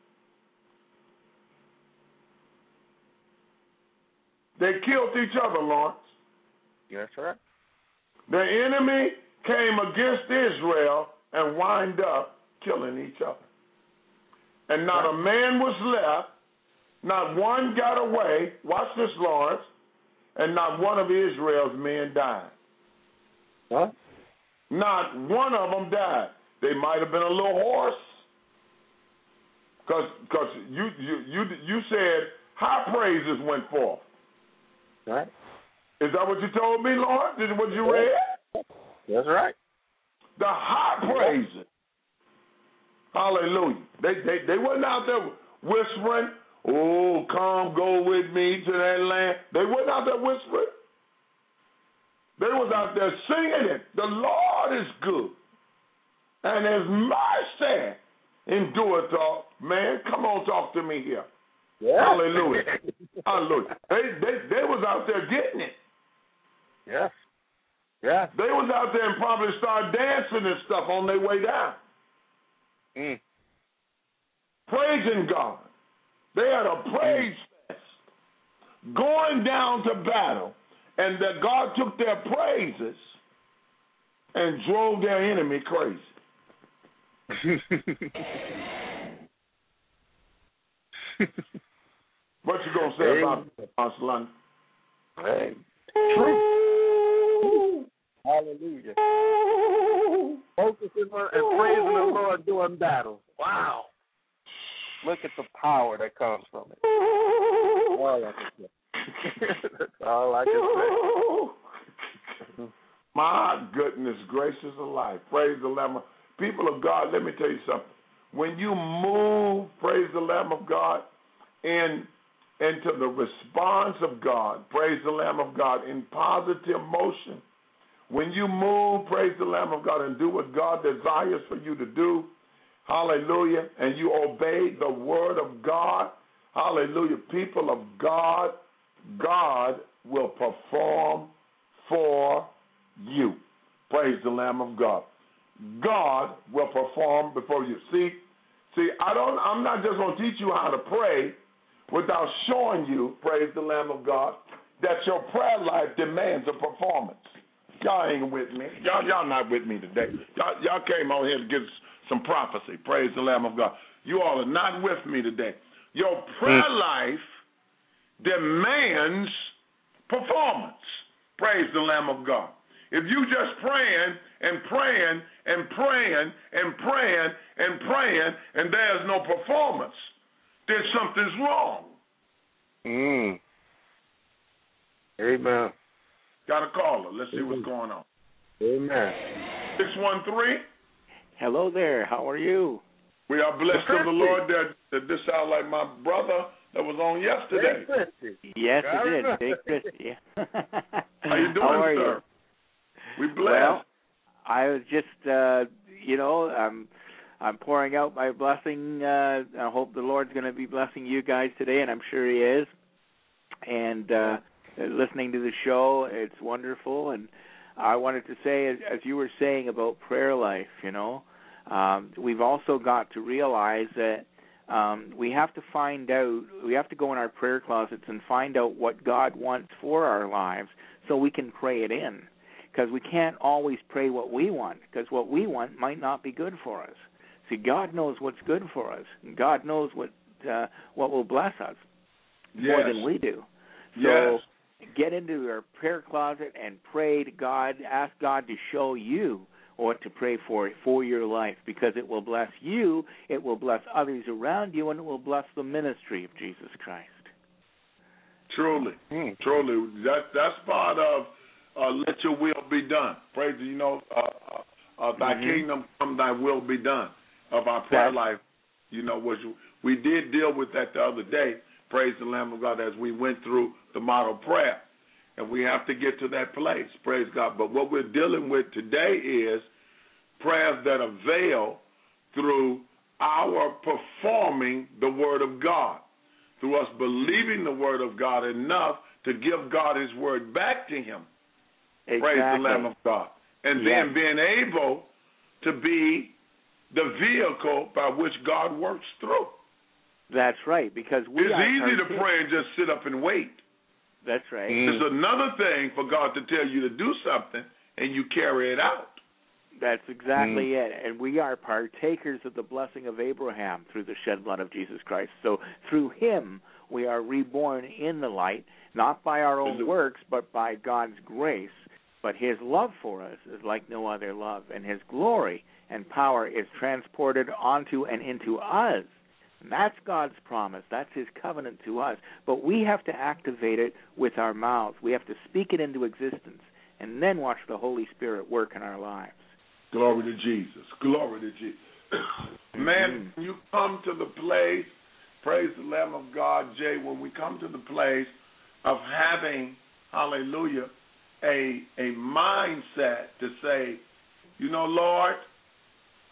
They killed each other, Lawrence. Yes, sir. The enemy came against Israel and wound up killing each other. And not a man was left. Not one got away. Watch this, Lawrence. And not one of Israel's men died. What? Not one of them died. They might have been a little hoarse. Because you said high praises went forth. Right. Is that what you told me, Lawrence? Is what you read? That's right. The high praises. Hallelujah. They wasn't out there whispering, oh, come go with me to that land. They wasn't out there whispering. They was out there singing it. The Lord is good, and his mercy Endure talk. Man, come on, talk to me here. Yeah. Hallelujah. Hallelujah. They was out there getting it. Yes. Yeah. They was out there and probably started dancing and stuff on their way down. Praising God. They had a praise fest going down to battle, and that God took their praises and drove their enemy crazy. What you gonna say about Aslan? Hey. True. Hallelujah. Focusing on and praising the Lord during battle. Wow. Look at the power that comes from it. All I can say. That's all I can say. My goodness gracious alive. Praise the Lamb. People of God, let me tell you something. When you move, praise the Lamb of God, into the response of God, praise the Lamb of God, in positive motion, when you move, praise the Lamb of God, and do what God desires for you to do, hallelujah, and you obey the word of God, hallelujah, people of God, God will perform for you. Praise the Lamb of God. God will perform before you. See, I'm not just going to teach you how to pray without showing you, praise the Lamb of God, that your prayer life demands a performance. Y'all ain't with me. Y'all not with me today. Y'all came out here to get some prophecy. Praise the Lamb of God. You all are not with me today. Your prayer life demands performance. Praise the Lamb of God. If you just praying and praying and praying and praying and praying and there's no performance, then something's wrong. Amen. Got a caller. Let's see what's going on. Amen. 613. Hello there. How are you? We are blessed of the Lord that this sounds like my brother that was on yesterday. Yes, it did. Big Christy. How you doing, How are sir? You? We blessed. Well, I was just, I'm pouring out my blessing. I hope the Lord's going to be blessing you guys today, and I'm sure He is. And listening to the show, it's wonderful. And I wanted to say, as you were saying about prayer life, we've also got to realize that we have to find out, we have to go in our prayer closets and find out what God wants for our lives so we can pray it in. Because we can't always pray what we want, because what we want might not be good for us. See, God knows what's good for us. God knows what will bless us more than we do. So get into your prayer closet and pray to God. Ask God to show you what to pray for your life, because it will bless you, it will bless others around you, and it will bless the ministry of Jesus Christ. Truly. Truly. That's part of let your will be done. Praise thy kingdom come, thy will be done of our prayer life. Which we did deal with that the other day. Praise the Lamb of God, as we went through the model prayer. And we have to get to that place. Praise God. But what we're dealing with today is prayers that avail through our performing the Word of God, through us believing the Word of God enough to give God His Word back to Him. Exactly. Praise the Lamb of God. And then being able to be the vehicle by which God works through. That's right, because it's easy to pray and just sit up and wait. That's right. It's another thing for God to tell you to do something and you carry it out. That's exactly it. And we are partakers of the blessing of Abraham through the shed blood of Jesus Christ. So through Him we are reborn in the light, not by our own works, but by God's grace. But His love for us is like no other love, and His glory and power is transported onto and into us. And that's God's promise. That's His covenant to us. But we have to activate it with our mouths. We have to speak it into existence, and then watch the Holy Spirit work in our lives. Glory to Jesus. Glory to Jesus. Man, when you come to the place, praise the Lamb of God, Jay, when we come to the place of having, hallelujah, a mindset to say, Lord,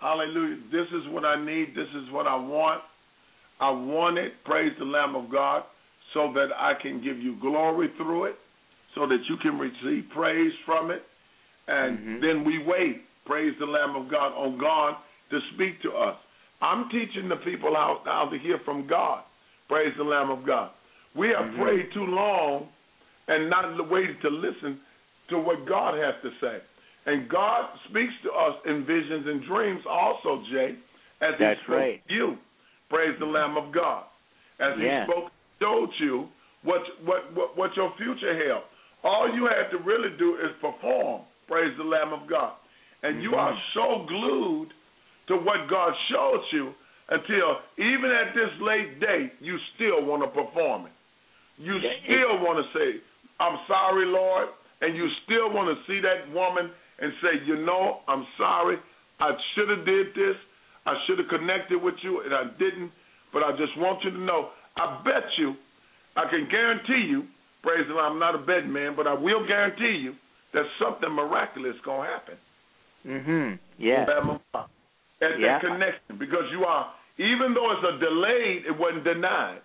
Hallelujah. This is what I need. This is what I want. I want it, praise the Lamb of God, so that I can give you glory through it, so that you can receive praise from it. And then we wait, praise the Lamb of God, on God to speak to us. I'm teaching the people how to hear from God, praise the Lamb of God. We have prayed too long and not waited to listen to what God has to say. And God speaks to us in visions and dreams also, Jay, as He spoke to you. Praise the Lamb of God. As He spoke, showed you what your future held. All you had to really do is perform. Praise the Lamb of God. And you are so glued to what God showed you until even at this late date, you still want to perform it. You still want to say, I'm sorry, Lord, and you still want to see that woman and say, I'm sorry, I should have did this. I should have connected with you, and I didn't, but I just want you to know, I bet you, I can guarantee you, praise the Lord, I'm not a betting man, but I will guarantee you that something miraculous is going to happen. Yeah. That connection, because you are, even though it's a delayed, it wasn't denied.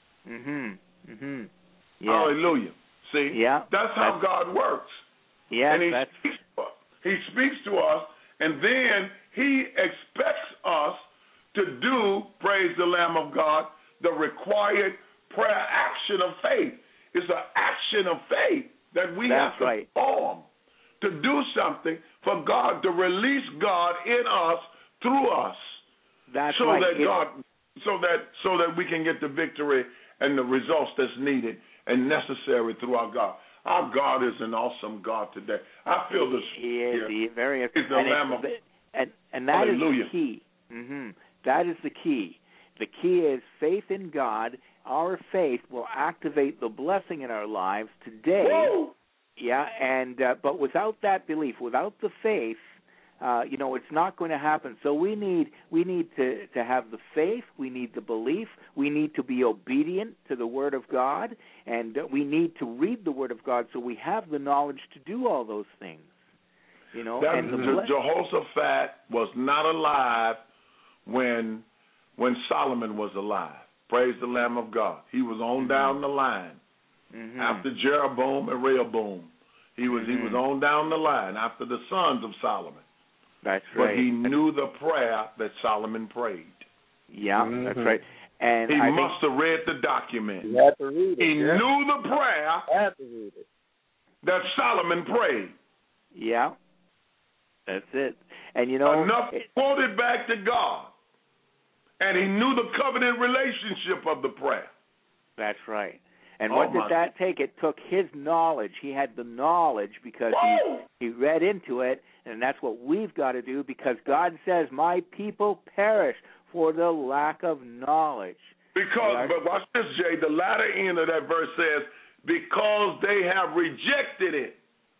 Hallelujah. See? That's how God works. And He speaks to us, and then He expects us to do, praise the Lamb of God, the required prayer action of faith. It's an action of faith that we have to perform to do something for God, to release God in us, through us. So that we can get the victory and the results that's needed and necessary through our God. Our God is an awesome God today. I feel this. He is very. He's the Lamb of God. And that is the key. That is the key. The key is faith in God. Our faith will activate the blessing in our lives today. Woo! But without that belief, without the faith, it's not going to happen. So we need to have the faith. We need the belief. We need to be obedient to the Word of God, and we need to read the Word of God so we have the knowledge to do all those things. Jehoshaphat was not alive when Solomon was alive. Praise the Lamb of God. He was on down the line after Jeroboam and Rehoboam. He was on down the line after the sons of Solomon. That's right. But he knew the prayer that Solomon prayed. That's right. And he must have read the document. He had to read it. He knew the prayer that Solomon prayed. Yeah. That's it. And enough quoted back to God. And he knew the covenant relationship of the prayer. That's right. And what did that take? It took his knowledge. He had the knowledge because he read into it, and that's what we've got to do, because God says, my people perish for the lack of knowledge. But watch this, Jay. The latter end of that verse says, because they have rejected it.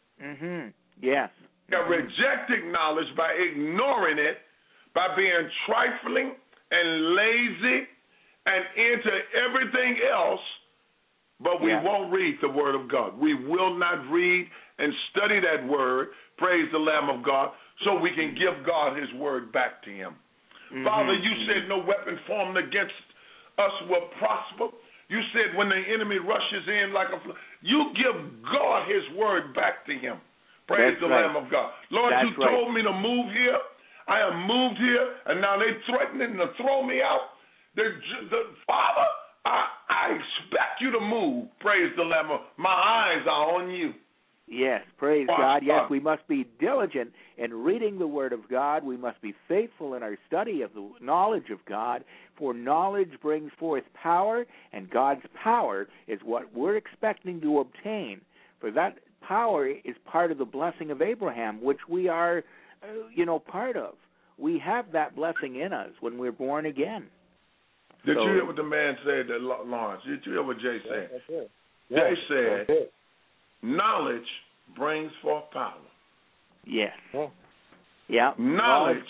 Yes. They're rejecting knowledge by ignoring it, by being trifling and lazy and into everything else, but we won't read the Word of God. We will not read and study that Word, praise the Lamb of God, so we can give God His Word back to Him. Father, you said no weapon formed against us will prosper. You said when the enemy rushes in like a flood, you give God His Word back to Him. Praise the Lamb of God. Lord, you told me to move here. I am moved here, and now they're threatening to throw me out. Father, I expect you to move. Praise the Lamb. My eyes are on you. Yes, praise God. Yes, we must be diligent in reading the Word of God. We must be faithful in our study of the knowledge of God, for knowledge brings forth power, and God's power is what we're expecting to obtain. For that power is part of the blessing of Abraham, which we are, part of. We have that blessing in us when we're born again. Did you hear what the man said, Lawrence? Did you hear what Jay said? Jay said, knowledge brings forth power. Yes. Yeah. Knowledge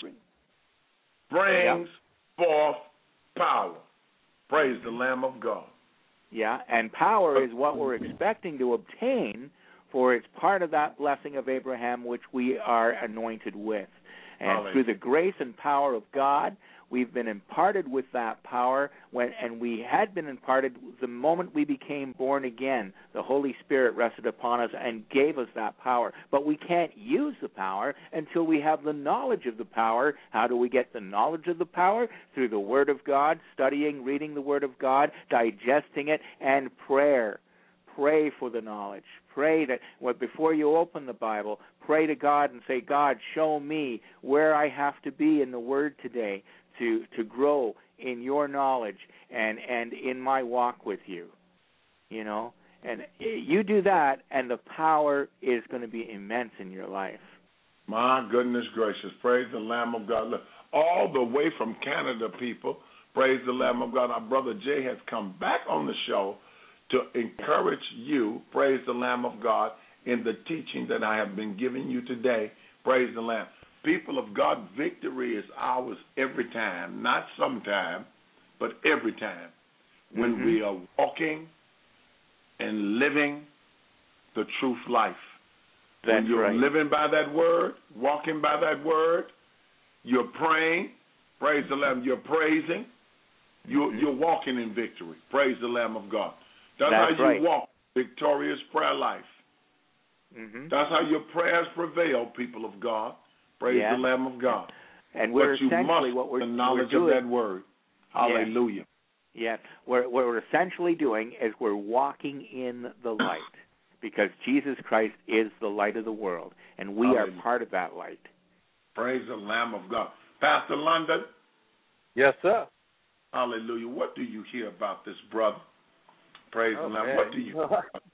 brings forth power. Praise the Lamb of God. Yeah, and power is what we're expecting to obtain, for it's part of that blessing of Abraham which we are anointed with. And through the grace and power of God, we've been imparted with that power, and we had been imparted the moment we became born again. The Holy Spirit rested upon us and gave us that power. But we can't use the power until we have the knowledge of the power. How do we get the knowledge of the power? Through the Word of God, studying, reading the Word of God, digesting it, and prayer. Pray for the knowledge. Pray that before you open the Bible, pray to God and say, God, show me where I have to be in the Word today to grow in your knowledge and in my walk with you. You know? And you do that, and the power is going to be immense in your life. My goodness gracious. Praise the Lamb of God. Look, all the way from Canada, people, praise the Lamb of God. Our brother Jay has come back on the show to encourage you, praise the Lamb of God, in the teaching that I have been giving you today. Praise the Lamb. People of God, victory is ours every time, not sometime, but every time. When we are walking and living the truth life. That's when you're right. living by that word, walking by that word, you're praying, praise the Lamb, you're praising, you're walking in victory. Praise the Lamb of God. That's how you right. walk victorious prayer life. That's how your prayers prevail, people of God. Praise the Lamb of God. And we're but you essentially must what we're the knowledge doing, of that word. Hallelujah. Yeah. What we're essentially doing is we're walking in the light, because Jesus Christ is the light of the world, and we are part of that light. Praise the Lamb of God. Pastor London? Yes, sir. Hallelujah. What do you hear about this brother? Praise the Lamb. Man. What do you hear?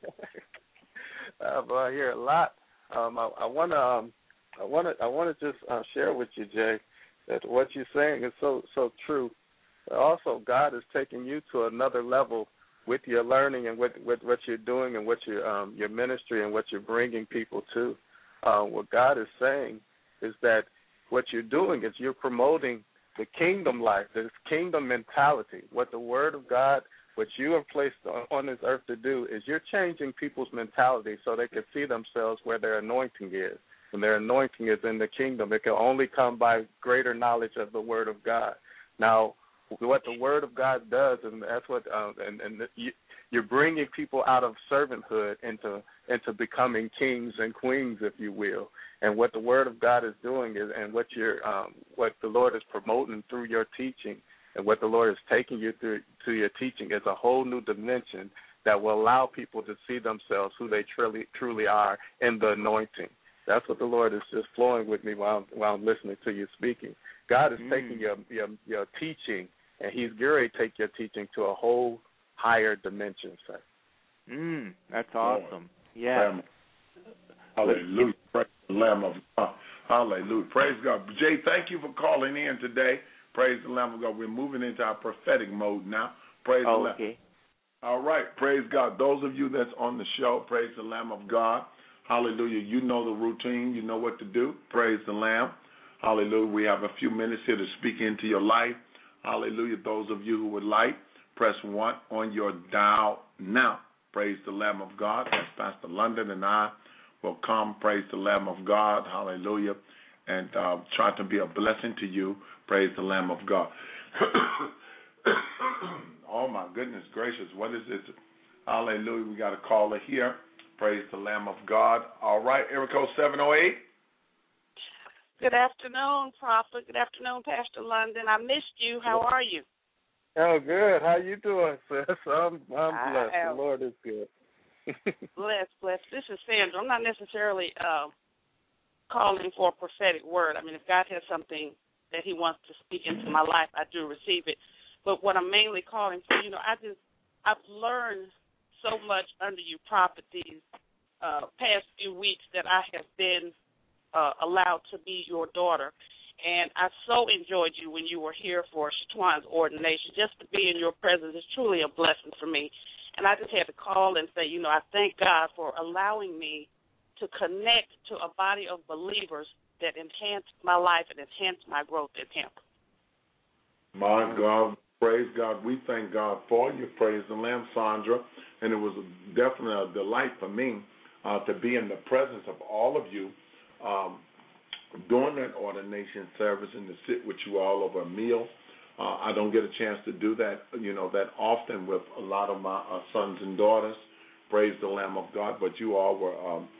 I hear a lot. I want to just share with you, Jay, that what you're saying is so true. But also, God is taking you to another level with your learning and with what you're doing and what your ministry and what you're bringing people to. What God is saying is that what you're doing is you're promoting the kingdom life, this kingdom mentality. What the Word of God, what you have placed on this earth to do is you're changing people's mentality so they can see themselves where their anointing is. When their anointing is in the kingdom, it can only come by greater knowledge of the Word of God. Now, what the Word of God does, and that's what, you're bringing people out of servanthood into becoming kings and queens, if you will. And what the Word of God is doing is, and what the Lord is promoting through your teaching, and what the Lord is taking you through to your teaching is a whole new dimension that will allow people to see themselves who they truly are in the anointing. That's what the Lord is just flowing with me while I'm listening to you speaking. God is taking your teaching, and He's going to take your teaching to a whole higher dimension, sir. That's awesome. Yeah. Hallelujah. Praise the Lamb of God. Hallelujah. Praise God. Jay, thank you for calling in today. Praise the Lamb of God. We're moving into our prophetic mode now. Praise the Lamb. Okay. All right. Praise God. Those of you that's on the show, praise the Lamb of God. Hallelujah. You know the routine. You know what to do. Praise the Lamb. Hallelujah. We have a few minutes here to speak into your life. Hallelujah. Those of you who would like, press 1 on your dial now. Praise the Lamb of God. That's Pastor London and I will come. Praise the Lamb of God. Hallelujah. And try to be a blessing to you. Praise the Lamb of God. Oh, my goodness gracious. What is this? Hallelujah. We got a caller here. Praise the Lamb of God. All right. Area code 708. Good afternoon, Prophet. Good afternoon, Pastor London. I missed you. How are you? Oh, good. How you doing, sis? I'm blessed. The Lord is good. Blessed. This is Sandra. I'm not necessarily calling for a prophetic word. I mean, if God has something that He wants to speak into my life, I do receive it. But what I'm mainly calling for, I've learned so much under you, Prophet, these past few weeks that I have been allowed to be your daughter. And I so enjoyed you when you were here for Shatwan's ordination. Just to be in your presence is truly a blessing for me. And I just had to call and say, I thank God for allowing me to connect to a body of believers that enhance my life and enhance my growth in Him. My God, praise God. We thank God for you. Praise the Lamb, Sandra. And it was definitely a delight for me to be in the presence of all of you. during that ordination service and to sit with you all over a meal. I don't get a chance to do that, that often with a lot of my sons and daughters. Praise the Lamb of God. But you all were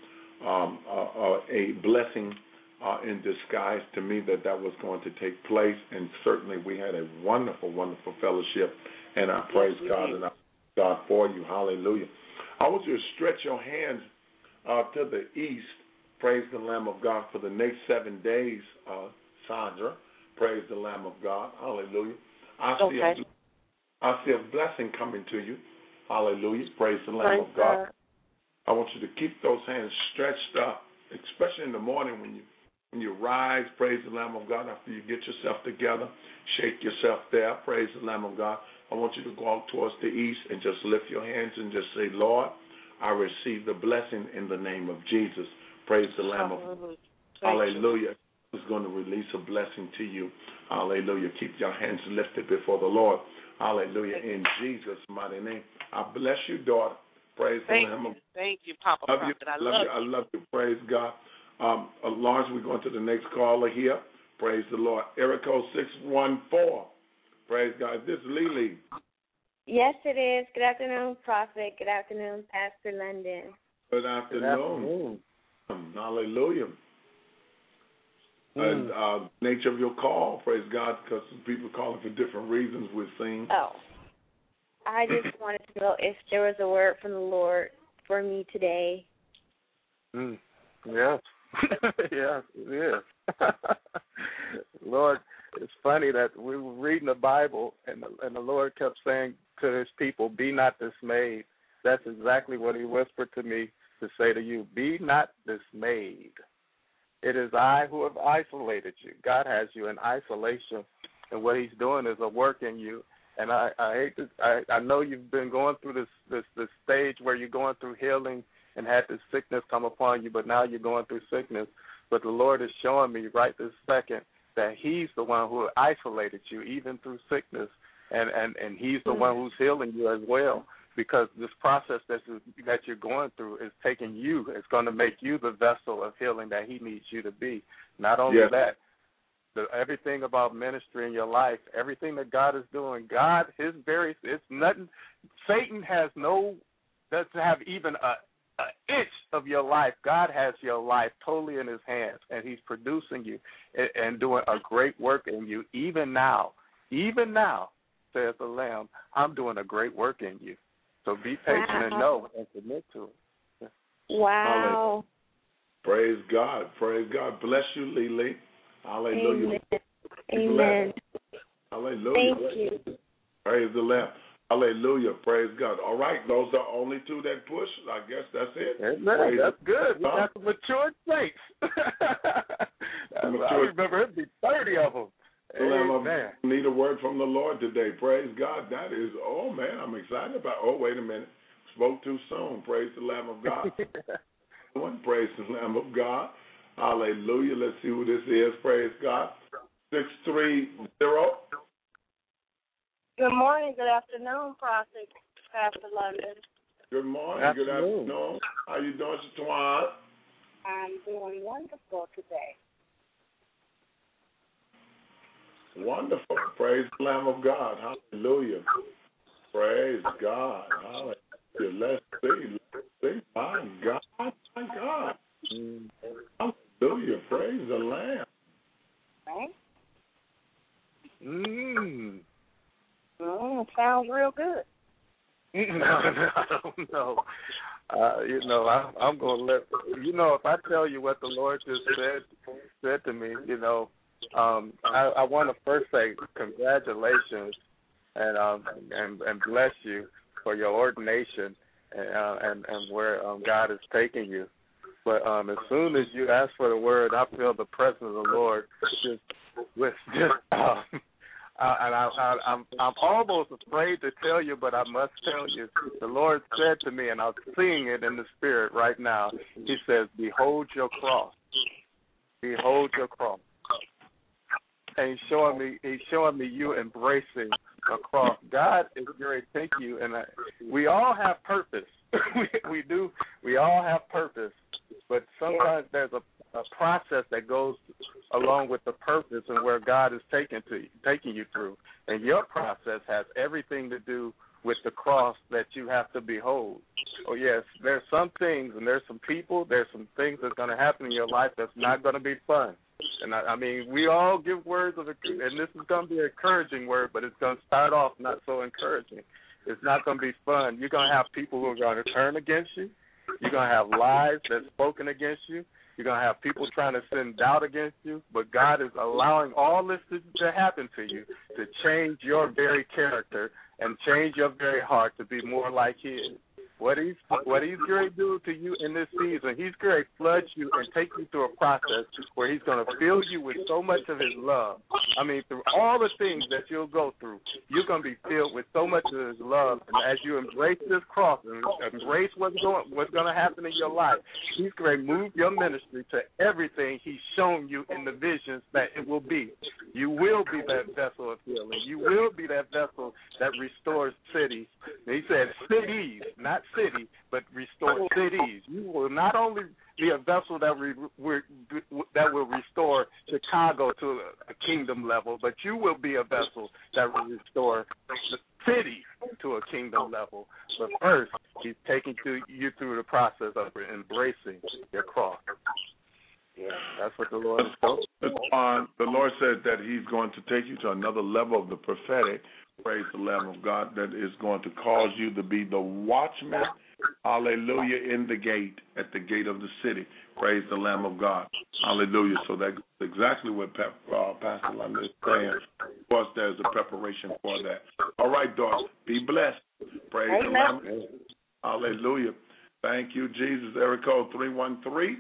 a blessing in disguise to me that was going to take place. And certainly we had a wonderful, wonderful fellowship. And I praise God and I praise God for you. Hallelujah. I want you to stretch your hands to the east. Praise the Lamb of God for the next 7 days, Sandra. Praise the Lamb of God. Hallelujah. I see a blessing coming to you. Hallelujah. Praise the Lamb of God. I want you to keep those hands stretched up, especially in the morning when you rise. Praise the Lamb of God. After you get yourself together, shake yourself there. Praise the Lamb of God. I want you to go out towards the east and just lift your hands and just say, Lord, I receive the blessing in the name of Jesus. Praise the Lamb of God. Hallelujah. Is going to release a blessing to you. Hallelujah. Keep your hands lifted before the Lord. Hallelujah. In Jesus' mighty name. I bless you, daughter. Praise the Lamb of God. Thank you, Papa Prophet. I love you. I love you. Praise God. Lawrence, we're going to the next caller here. Praise the Lord. Erico 614. Praise God. Is this Lily? Yes, it is. Good afternoon, Prophet. Good afternoon, Pastor London. Good afternoon. Hallelujah. And nature of your call, praise God, because people calling for different reasons we're seeing. Oh, I just wanted to know if there was a word from the Lord for me today. Yes. Yes, it is. Lord, it's funny that we were reading the Bible and the Lord kept saying to his people, be not dismayed. That's exactly what he whispered to me to say to you, be not dismayed. It is I who have isolated you. God has you in isolation, and what he's doing is a work in you. And I hate to, I know you've been going through this stage where you're going through healing and had this sickness come upon you, but now you're going through sickness. But the Lord is showing me right this second that he's the one who isolated you even through sickness, and he's the one who's healing you as well. Because this process that you're going through is taking you. It's going to make you the vessel of healing that he needs you to be. Not only that, everything about ministry in your life, everything that God is doing, it's nothing. Satan doesn't have even an inch of your life. God has your life totally in his hands, and he's producing you and doing a great work in you. Even now, says the Lamb, I'm doing a great work in you. So be patient and know and submit to it. Wow. Praise God. Praise God. Bless you, Lily. Hallelujah. Amen. Hallelujah. Thank you. Praise the Lamb. Hallelujah. Praise God. All right. Those are only two that push. I guess that's it. Amen. That's good. We got the mature saints. I remember it'd be 30 of them. I need a word from the Lord today. Praise God. That is, I'm excited about. Wait a minute. Spoke too soon. Praise the Lamb of God. Praise the Lamb of God. Hallelujah. Let's see who this is. Praise God. 630. Good morning. Good afternoon, Prophet Pastor London. Good morning. Good afternoon. How you doing, Sister? I'm doing wonderful today. Wonderful. Praise the Lamb of God. Hallelujah. Praise God. Hallelujah. Let's see. My God. My God. Hallelujah. Praise the Lamb. Right? Sounds real good. No. I'm going to let, if I tell you what the Lord just said to me, I want to first say congratulations and bless you for your ordination and where God is taking you. But as soon as you ask for the word, I feel the presence of the Lord and I'm almost afraid to tell you, but I must tell you. The Lord said to me, and I'm seeing it in the spirit right now. He says, "Behold your cross. Behold your cross." And he's showing me you embracing a cross. God is going to take you, and we all have purpose. we do. We all have purpose, but sometimes there's a process that goes along with the purpose and where God is taking you through. And your process has everything to do with the cross that you have to behold. Oh, yes, there's some things and there's some people, there's some things that's going to happen in your life that's not going to be fun. And, I mean, we all give words of, and this is going to be an encouraging word, but it's going to start off not so encouraging. It's not going to be fun. You're going to have people who are going to turn against you. You're going to have lies that's spoken against you. You're going to have people trying to send doubt against you. But God is allowing all this to happen to you to change your very character and change your very heart to be more like His. What he's going to do to you in this season, he's going to flood you and take you through a process where he's going to fill you with so much of his love. I mean, through all the things that you'll go through, you're going to be filled with so much of his love. And as you embrace this cross and embrace what's going to happen in your life, he's going to move your ministry to everything he's shown you in the visions that it will be. You will be that vessel of healing. You will be that vessel that restores cities. And he said cities, not city, but restore cities. You will not only be a vessel that will restore Chicago to a kingdom level, but you will be a vessel that will restore the city to a kingdom level. But first, he's taking you through the process of embracing your cross. Yeah, that's what the Lord is doing. The Lord says that he's going to take you to another level of the prophetic. Praise the Lamb of God, that is going to cause you to be the watchman, hallelujah, in the gate, at the gate of the city. Praise the Lamb of God, hallelujah. So that's exactly what Pastor London is saying. Of course, there's a preparation for that. All right, daughter, be blessed. Praise the Lamb. Hallelujah. Thank you, Jesus. Area code 313.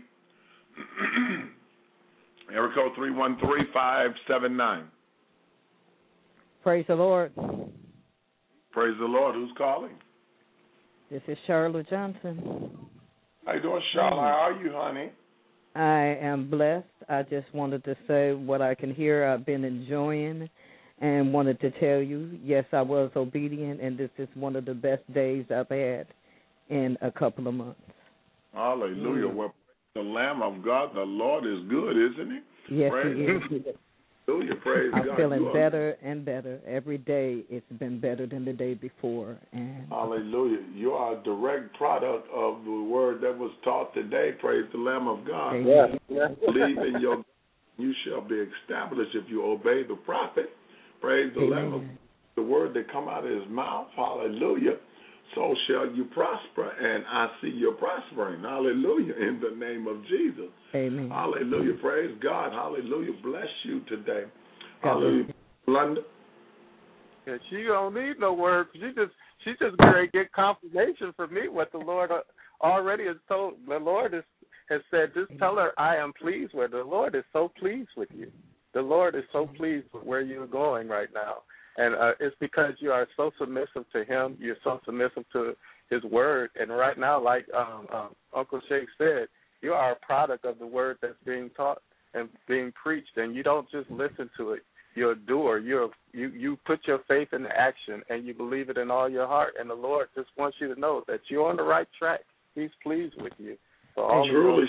Area code 313-579. Praise the Lord. Praise the Lord. Who's calling? This is Charlotte Johnson. How you doing, Charlotte? How are you, honey? I am blessed. I just wanted to say what I can hear I've been enjoying and wanted to tell you, yes, I was obedient, and this is one of the best days I've had in a couple of months. Hallelujah. Well, the Lamb of God, the Lord is good, isn't he? Yes, he is. Hallelujah, praise God. I'm feeling better and better. Every day it's been better than the day before. And hallelujah. You are a direct product of the word that was taught today. Praise the Lamb of God. Yes. Believe in your, you shall be established if you obey the prophet. Praise the Lamb of God. The word that come out of his mouth. Hallelujah. So shall you prosper, and I see you prospering. Hallelujah, in the name of Jesus. Amen. Hallelujah, praise God. Hallelujah, bless you today. Hallelujah. London? Yeah, she don't need no words. She just going to get confirmation from me what the Lord already has told. The Lord has said, just tell her I am pleased with her. The Lord is so pleased with you. The Lord is so pleased with where you're going right now. And it's because you are so submissive to him. You're so submissive to his word. And right now, like Uncle Sheikh said, you are a product of the word that's being taught and being preached. And you don't just listen to it. You're a doer. You put your faith into action, and you believe it in all your heart. And the Lord just wants you to know that you're on the right track. He's pleased with you. So all truly,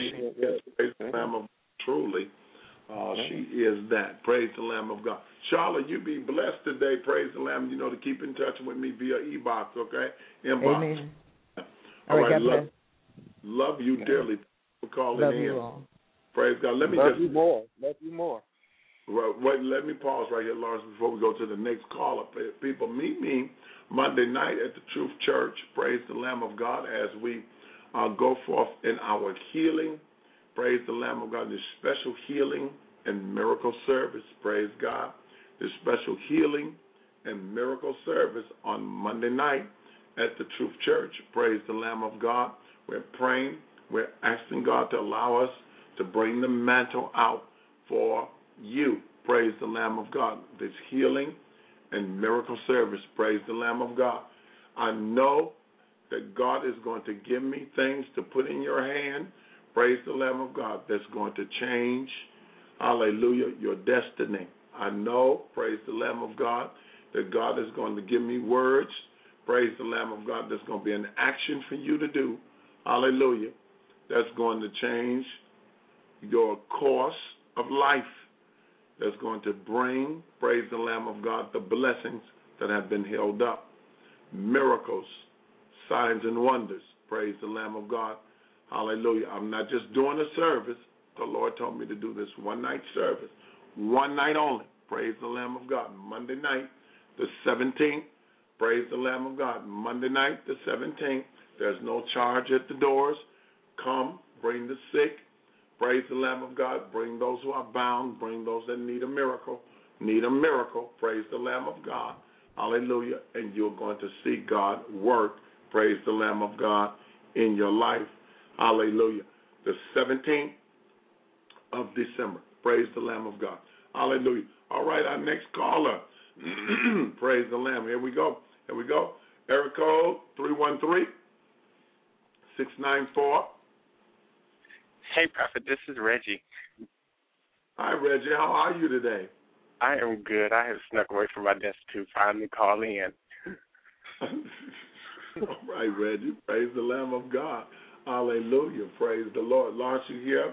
truly. She is that. Praise the Lamb of God. Charlotte, you be blessed today. Praise the Lamb. You know to keep in touch with me via e-box, okay? Inbox. Amen. All right. Love you dearly. Thanks for calling love in. You all. Praise God. Love you more. Well, wait, let me pause right here, Lawrence, before we go to the next caller. People, meet me Monday night at the Truth Church. Praise the Lamb of God as we go forth in our healing. Praise the Lamb of God, this special healing and miracle service. Praise God. This special healing and miracle service on Monday night at the Truth Church. Praise the Lamb of God. We're praying. We're asking God to allow us to bring the mantle out for you. Praise the Lamb of God. This healing and miracle service. Praise the Lamb of God. I know that God is going to give me things to put in your hand. Praise the Lamb of God, that's going to change, hallelujah, your destiny. I know, praise the Lamb of God, that God is going to give me words, praise the Lamb of God, that's going to be an action for you to do, hallelujah, that's going to change your course of life, that's going to bring, praise the Lamb of God, the blessings that have been held up. Miracles, signs and wonders, praise the Lamb of God. Hallelujah. I'm not just doing a service. The Lord told me to do this one-night service, one night only. Praise the Lamb of God. Monday night, the 17th, praise the Lamb of God. Monday night, the 17th, there's no charge at the doors. Come, bring the sick. Praise the Lamb of God. Bring those who are bound. Bring those that need a miracle. Need a miracle. Praise the Lamb of God. Hallelujah. And you're going to see God work. Praise the Lamb of God in your life. Hallelujah. The 17th of December. Praise the Lamb of God. Hallelujah. All right, our next caller. Praise the Lamb. Here we go. Here we go. Area code 313-694. Hey, Prophet, this is Reggie. Hi, Reggie. How are you today? I am good. I have snuck away from my desk to finally call in. All right, Reggie. Praise the Lamb of God. Hallelujah. Praise the Lord. Lawrence, you here?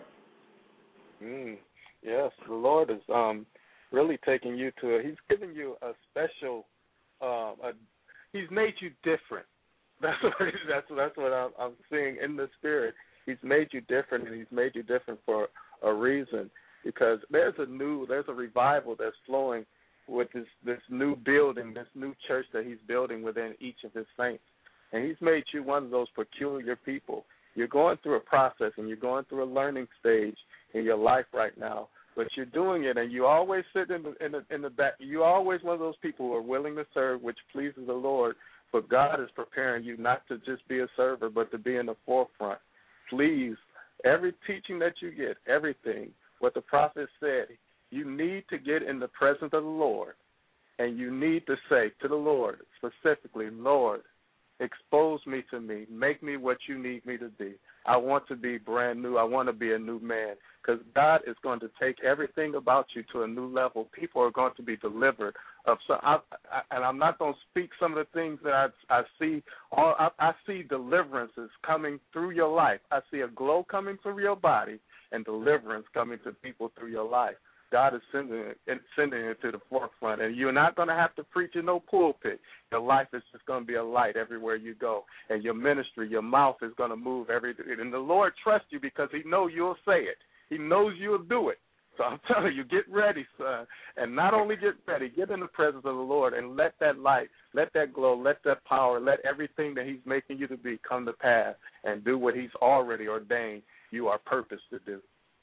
Yes, the Lord is really taking you to He's giving you a special. He's made you different. That's what I'm seeing in the spirit. He's made you different, and He's made you different for a reason. Because there's a revival that's flowing with this new building, this new church that He's building within each of His saints. And He's made you one of those peculiar people. You're going through a process, and you're going through a learning stage in your life right now. But you're doing it, and you always sit in the back. You're always one of those people who are willing to serve, which pleases the Lord. But God is preparing you not to just be a server, but to be in the forefront. Please, every teaching that you get, everything, what the prophet said, you need to get in the presence of the Lord, and you need to say to the Lord specifically, Lord, expose me to me. Make me what you need me to be. I want to be brand new. I want to be a new man, because God is going to take everything about you to a new level. People are going to be delivered. And I'm not going to speak some of the things that I see. I see deliverances coming through your life. I see a glow coming through your body and deliverance coming to people through your life. God is sending it to the forefront, and you're not going to have to preach in no pulpit. Your life is just going to be a light everywhere you go, and your ministry, your mouth is going to move every day. And the Lord trusts you because He knows you'll say it. He knows you'll do it. So I'm telling you, get ready, son. And not only get ready, get in the presence of the Lord and let that light, let that glow, let that power, let everything that He's making you to be come to pass and do what He's already ordained you are purposed to do.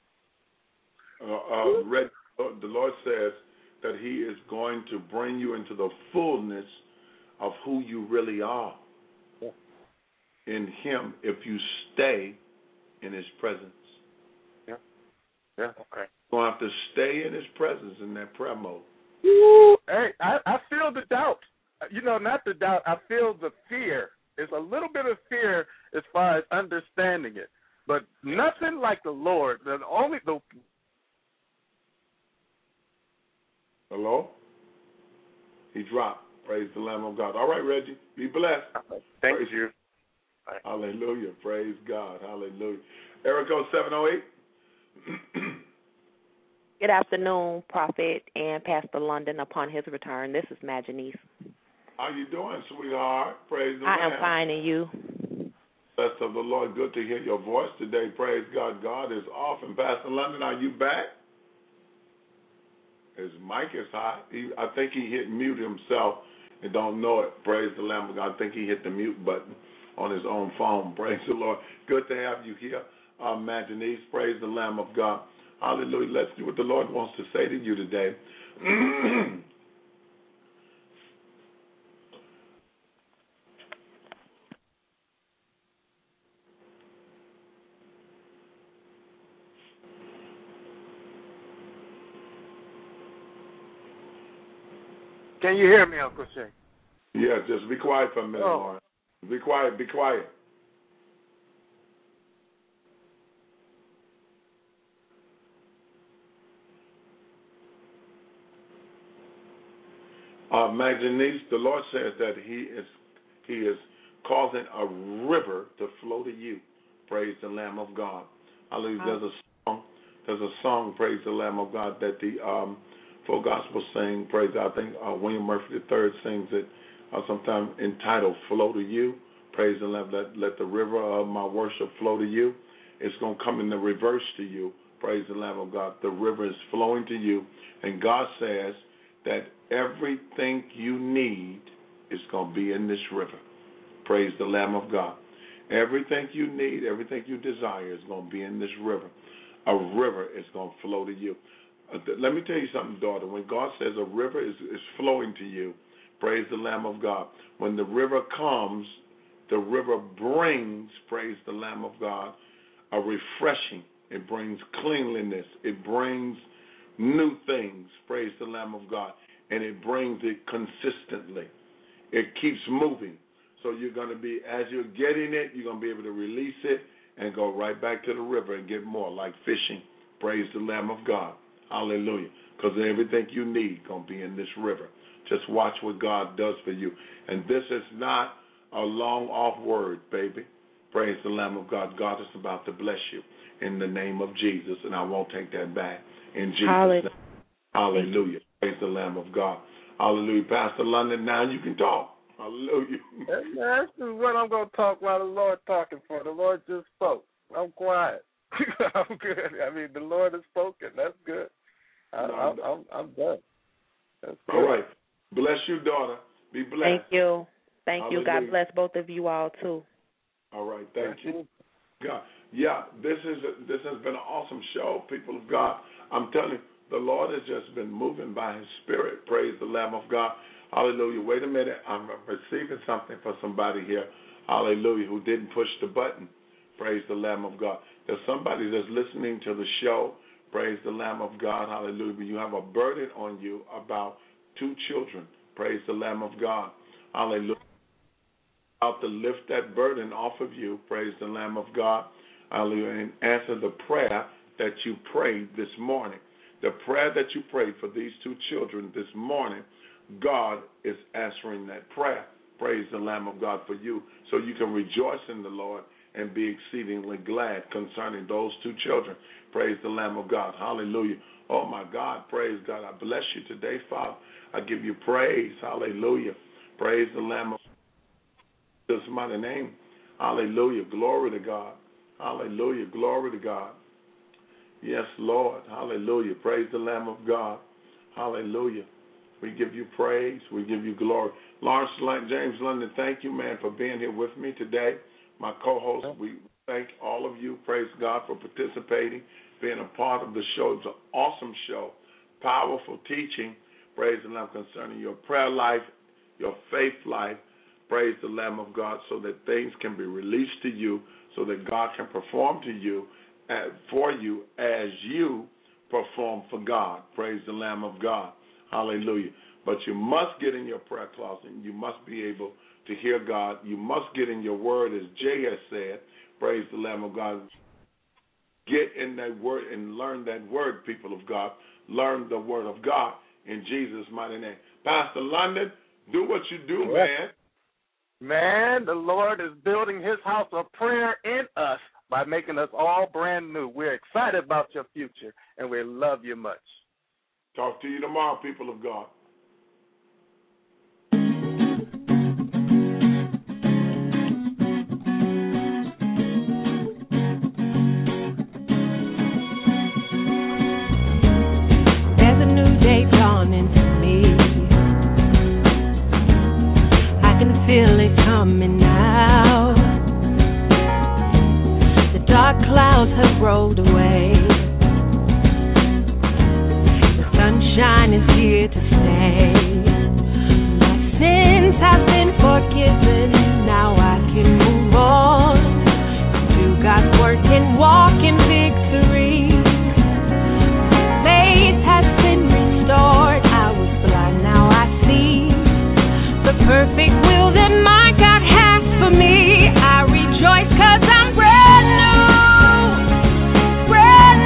The Lord says that He is going to bring you into the fullness of who you really are in Him if you stay in His presence. Yeah. Okay. You're going to have to stay in His presence in that prayer mode. Hey, I feel the doubt. Not the doubt. I feel the fear. It's a little bit of fear as far as understanding it, but nothing like the Lord. Hello? He dropped. Praise the Lamb of God. All right, Reggie. Be blessed. Thank you. Bye. Hallelujah. Praise God. Hallelujah. Area code 708. Good afternoon, Prophet and Pastor London. Upon his return, this is Majanice. How you doing, sweetheart? Praise the Lord. I am fine, and you? Blessed of the Lord. Good to hear your voice today. Praise God. God is off. And Pastor London, are you back? His mic is hot. I think he hit mute himself and don't know it. Praise the Lamb of God. I think he hit the mute button on his own phone. Praise the Lord. Good to have you here, Majanice. Praise the Lamb of God. Hallelujah. Let's do what the Lord wants to say to you today. Can you hear me, Uncle Shay? Yeah, just be quiet for a minute, Lawrence. Be quiet. Be quiet. Majanice, the Lord says that He is causing a river to flow to you. Praise the Lamb of God. Hallelujah. There's a song. Praise the Lamb of God, that Full Gospel sing, praise God. I think William Murphy III sings it sometime entitled Flow to You. Praise the Lamb. Let the river of my worship flow to you. It's going to come in the reverse to you. Praise the Lamb of God. The river is flowing to you. And God says that everything you need is going to be in this river. Praise the Lamb of God. Everything you need, everything you desire is going to be in this river. A river is going to flow to you. Let me tell you something, daughter. When God says a river is flowing to you, praise the Lamb of God. When the river comes, the river brings, praise the Lamb of God, a refreshing. It brings cleanliness. It brings new things, praise the Lamb of God. And it brings it consistently. It keeps moving. So you're going to be, as you're getting it, you're going to be able to release it and go right back to the river and get more, like fishing. Praise the Lamb of God. Hallelujah. Because everything you need is going to be in this river. Just watch what God does for you. And this is not a long-off word, baby. Praise the Lamb of God. God is about to bless you in the name of Jesus, and I won't take that back. In Jesus' name. Hallelujah. Praise the Lamb of God. Hallelujah. Pastor London, now you can talk. Hallelujah. That's just what I'm going to talk while the Lord talking for. The Lord just spoke. I'm quiet. I'm good. I mean, the Lord has spoken. That's good. I'm done. That's good. All right. Bless you, daughter. Be blessed. Thank you. Thank Hallelujah. you. God bless both of you all, too. All right. Thank you. God. Yeah, this has been an awesome show, people of God. I'm telling you, the Lord has just been moving by His Spirit. Praise the Lamb of God. Hallelujah. Wait a minute. I'm receiving something for somebody here. Hallelujah. Who didn't push the button. Praise the Lamb of God. There's somebody that's listening to the show. Praise the Lamb of God. Hallelujah. You have a burden on you about 2 children. Praise the Lamb of God. Hallelujah. About to lift that burden off of you. Praise the Lamb of God. Hallelujah. And answer the prayer that you prayed this morning. The prayer that you prayed for these 2 children this morning, God is answering that prayer. Praise the Lamb of God for you. So you can rejoice in the Lord and be exceedingly glad concerning those 2 children. Praise the Lamb of God. Hallelujah. Oh, my God. Praise God. I bless you today, Father. I give you praise. Hallelujah. Praise the Lamb of God. This mighty name. Hallelujah. Glory to God. Hallelujah. Glory to God. Yes, Lord. Hallelujah. Praise the Lamb of God. Hallelujah. We give you praise. We give you glory. Lawrence James London, thank you, man, for being here with me today. My co-host, we thank all of you. Praise God for participating, being a part of the show. It's an awesome show, powerful teaching. Praise the Lamb concerning your prayer life, your faith life. Praise the Lamb of God so that things can be released to you, so that God can perform to you, for you as you perform for God. Praise the Lamb of God. Hallelujah. But you must get in your prayer closet. You must be able to hear God. You must get in your word, as Jay has said. Praise the Lamb of God. Get in that word and learn that word, people of God. Learn the word of God in Jesus' mighty name. Pastor London, do what you do, man. Man, the Lord is building His house of prayer in us by making us all brand new. We're excited about your future, and we love you much. Talk to you tomorrow, people of God. There's a new day dawning for me. I can feel it coming now. The dark clouds have rolled away. Sunshine is here to stay. My sins have been forgiven. Now I can move on. Do God's work and walk in victory. Faith has been restored. I was blind, now I see the perfect will that my God has for me. I rejoice 'cause I'm brand new. Brand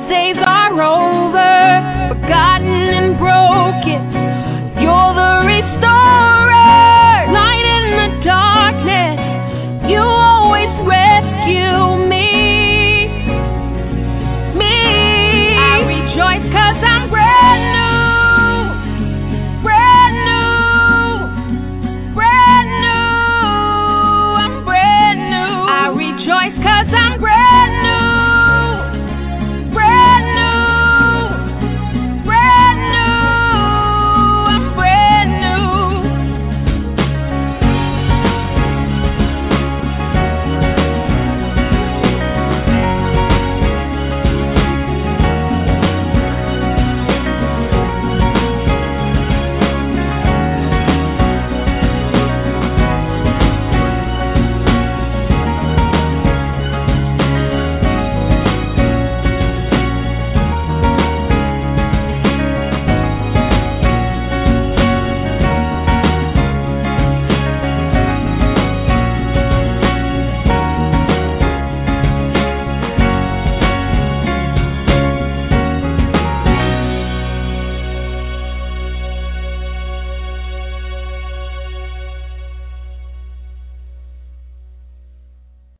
days are over.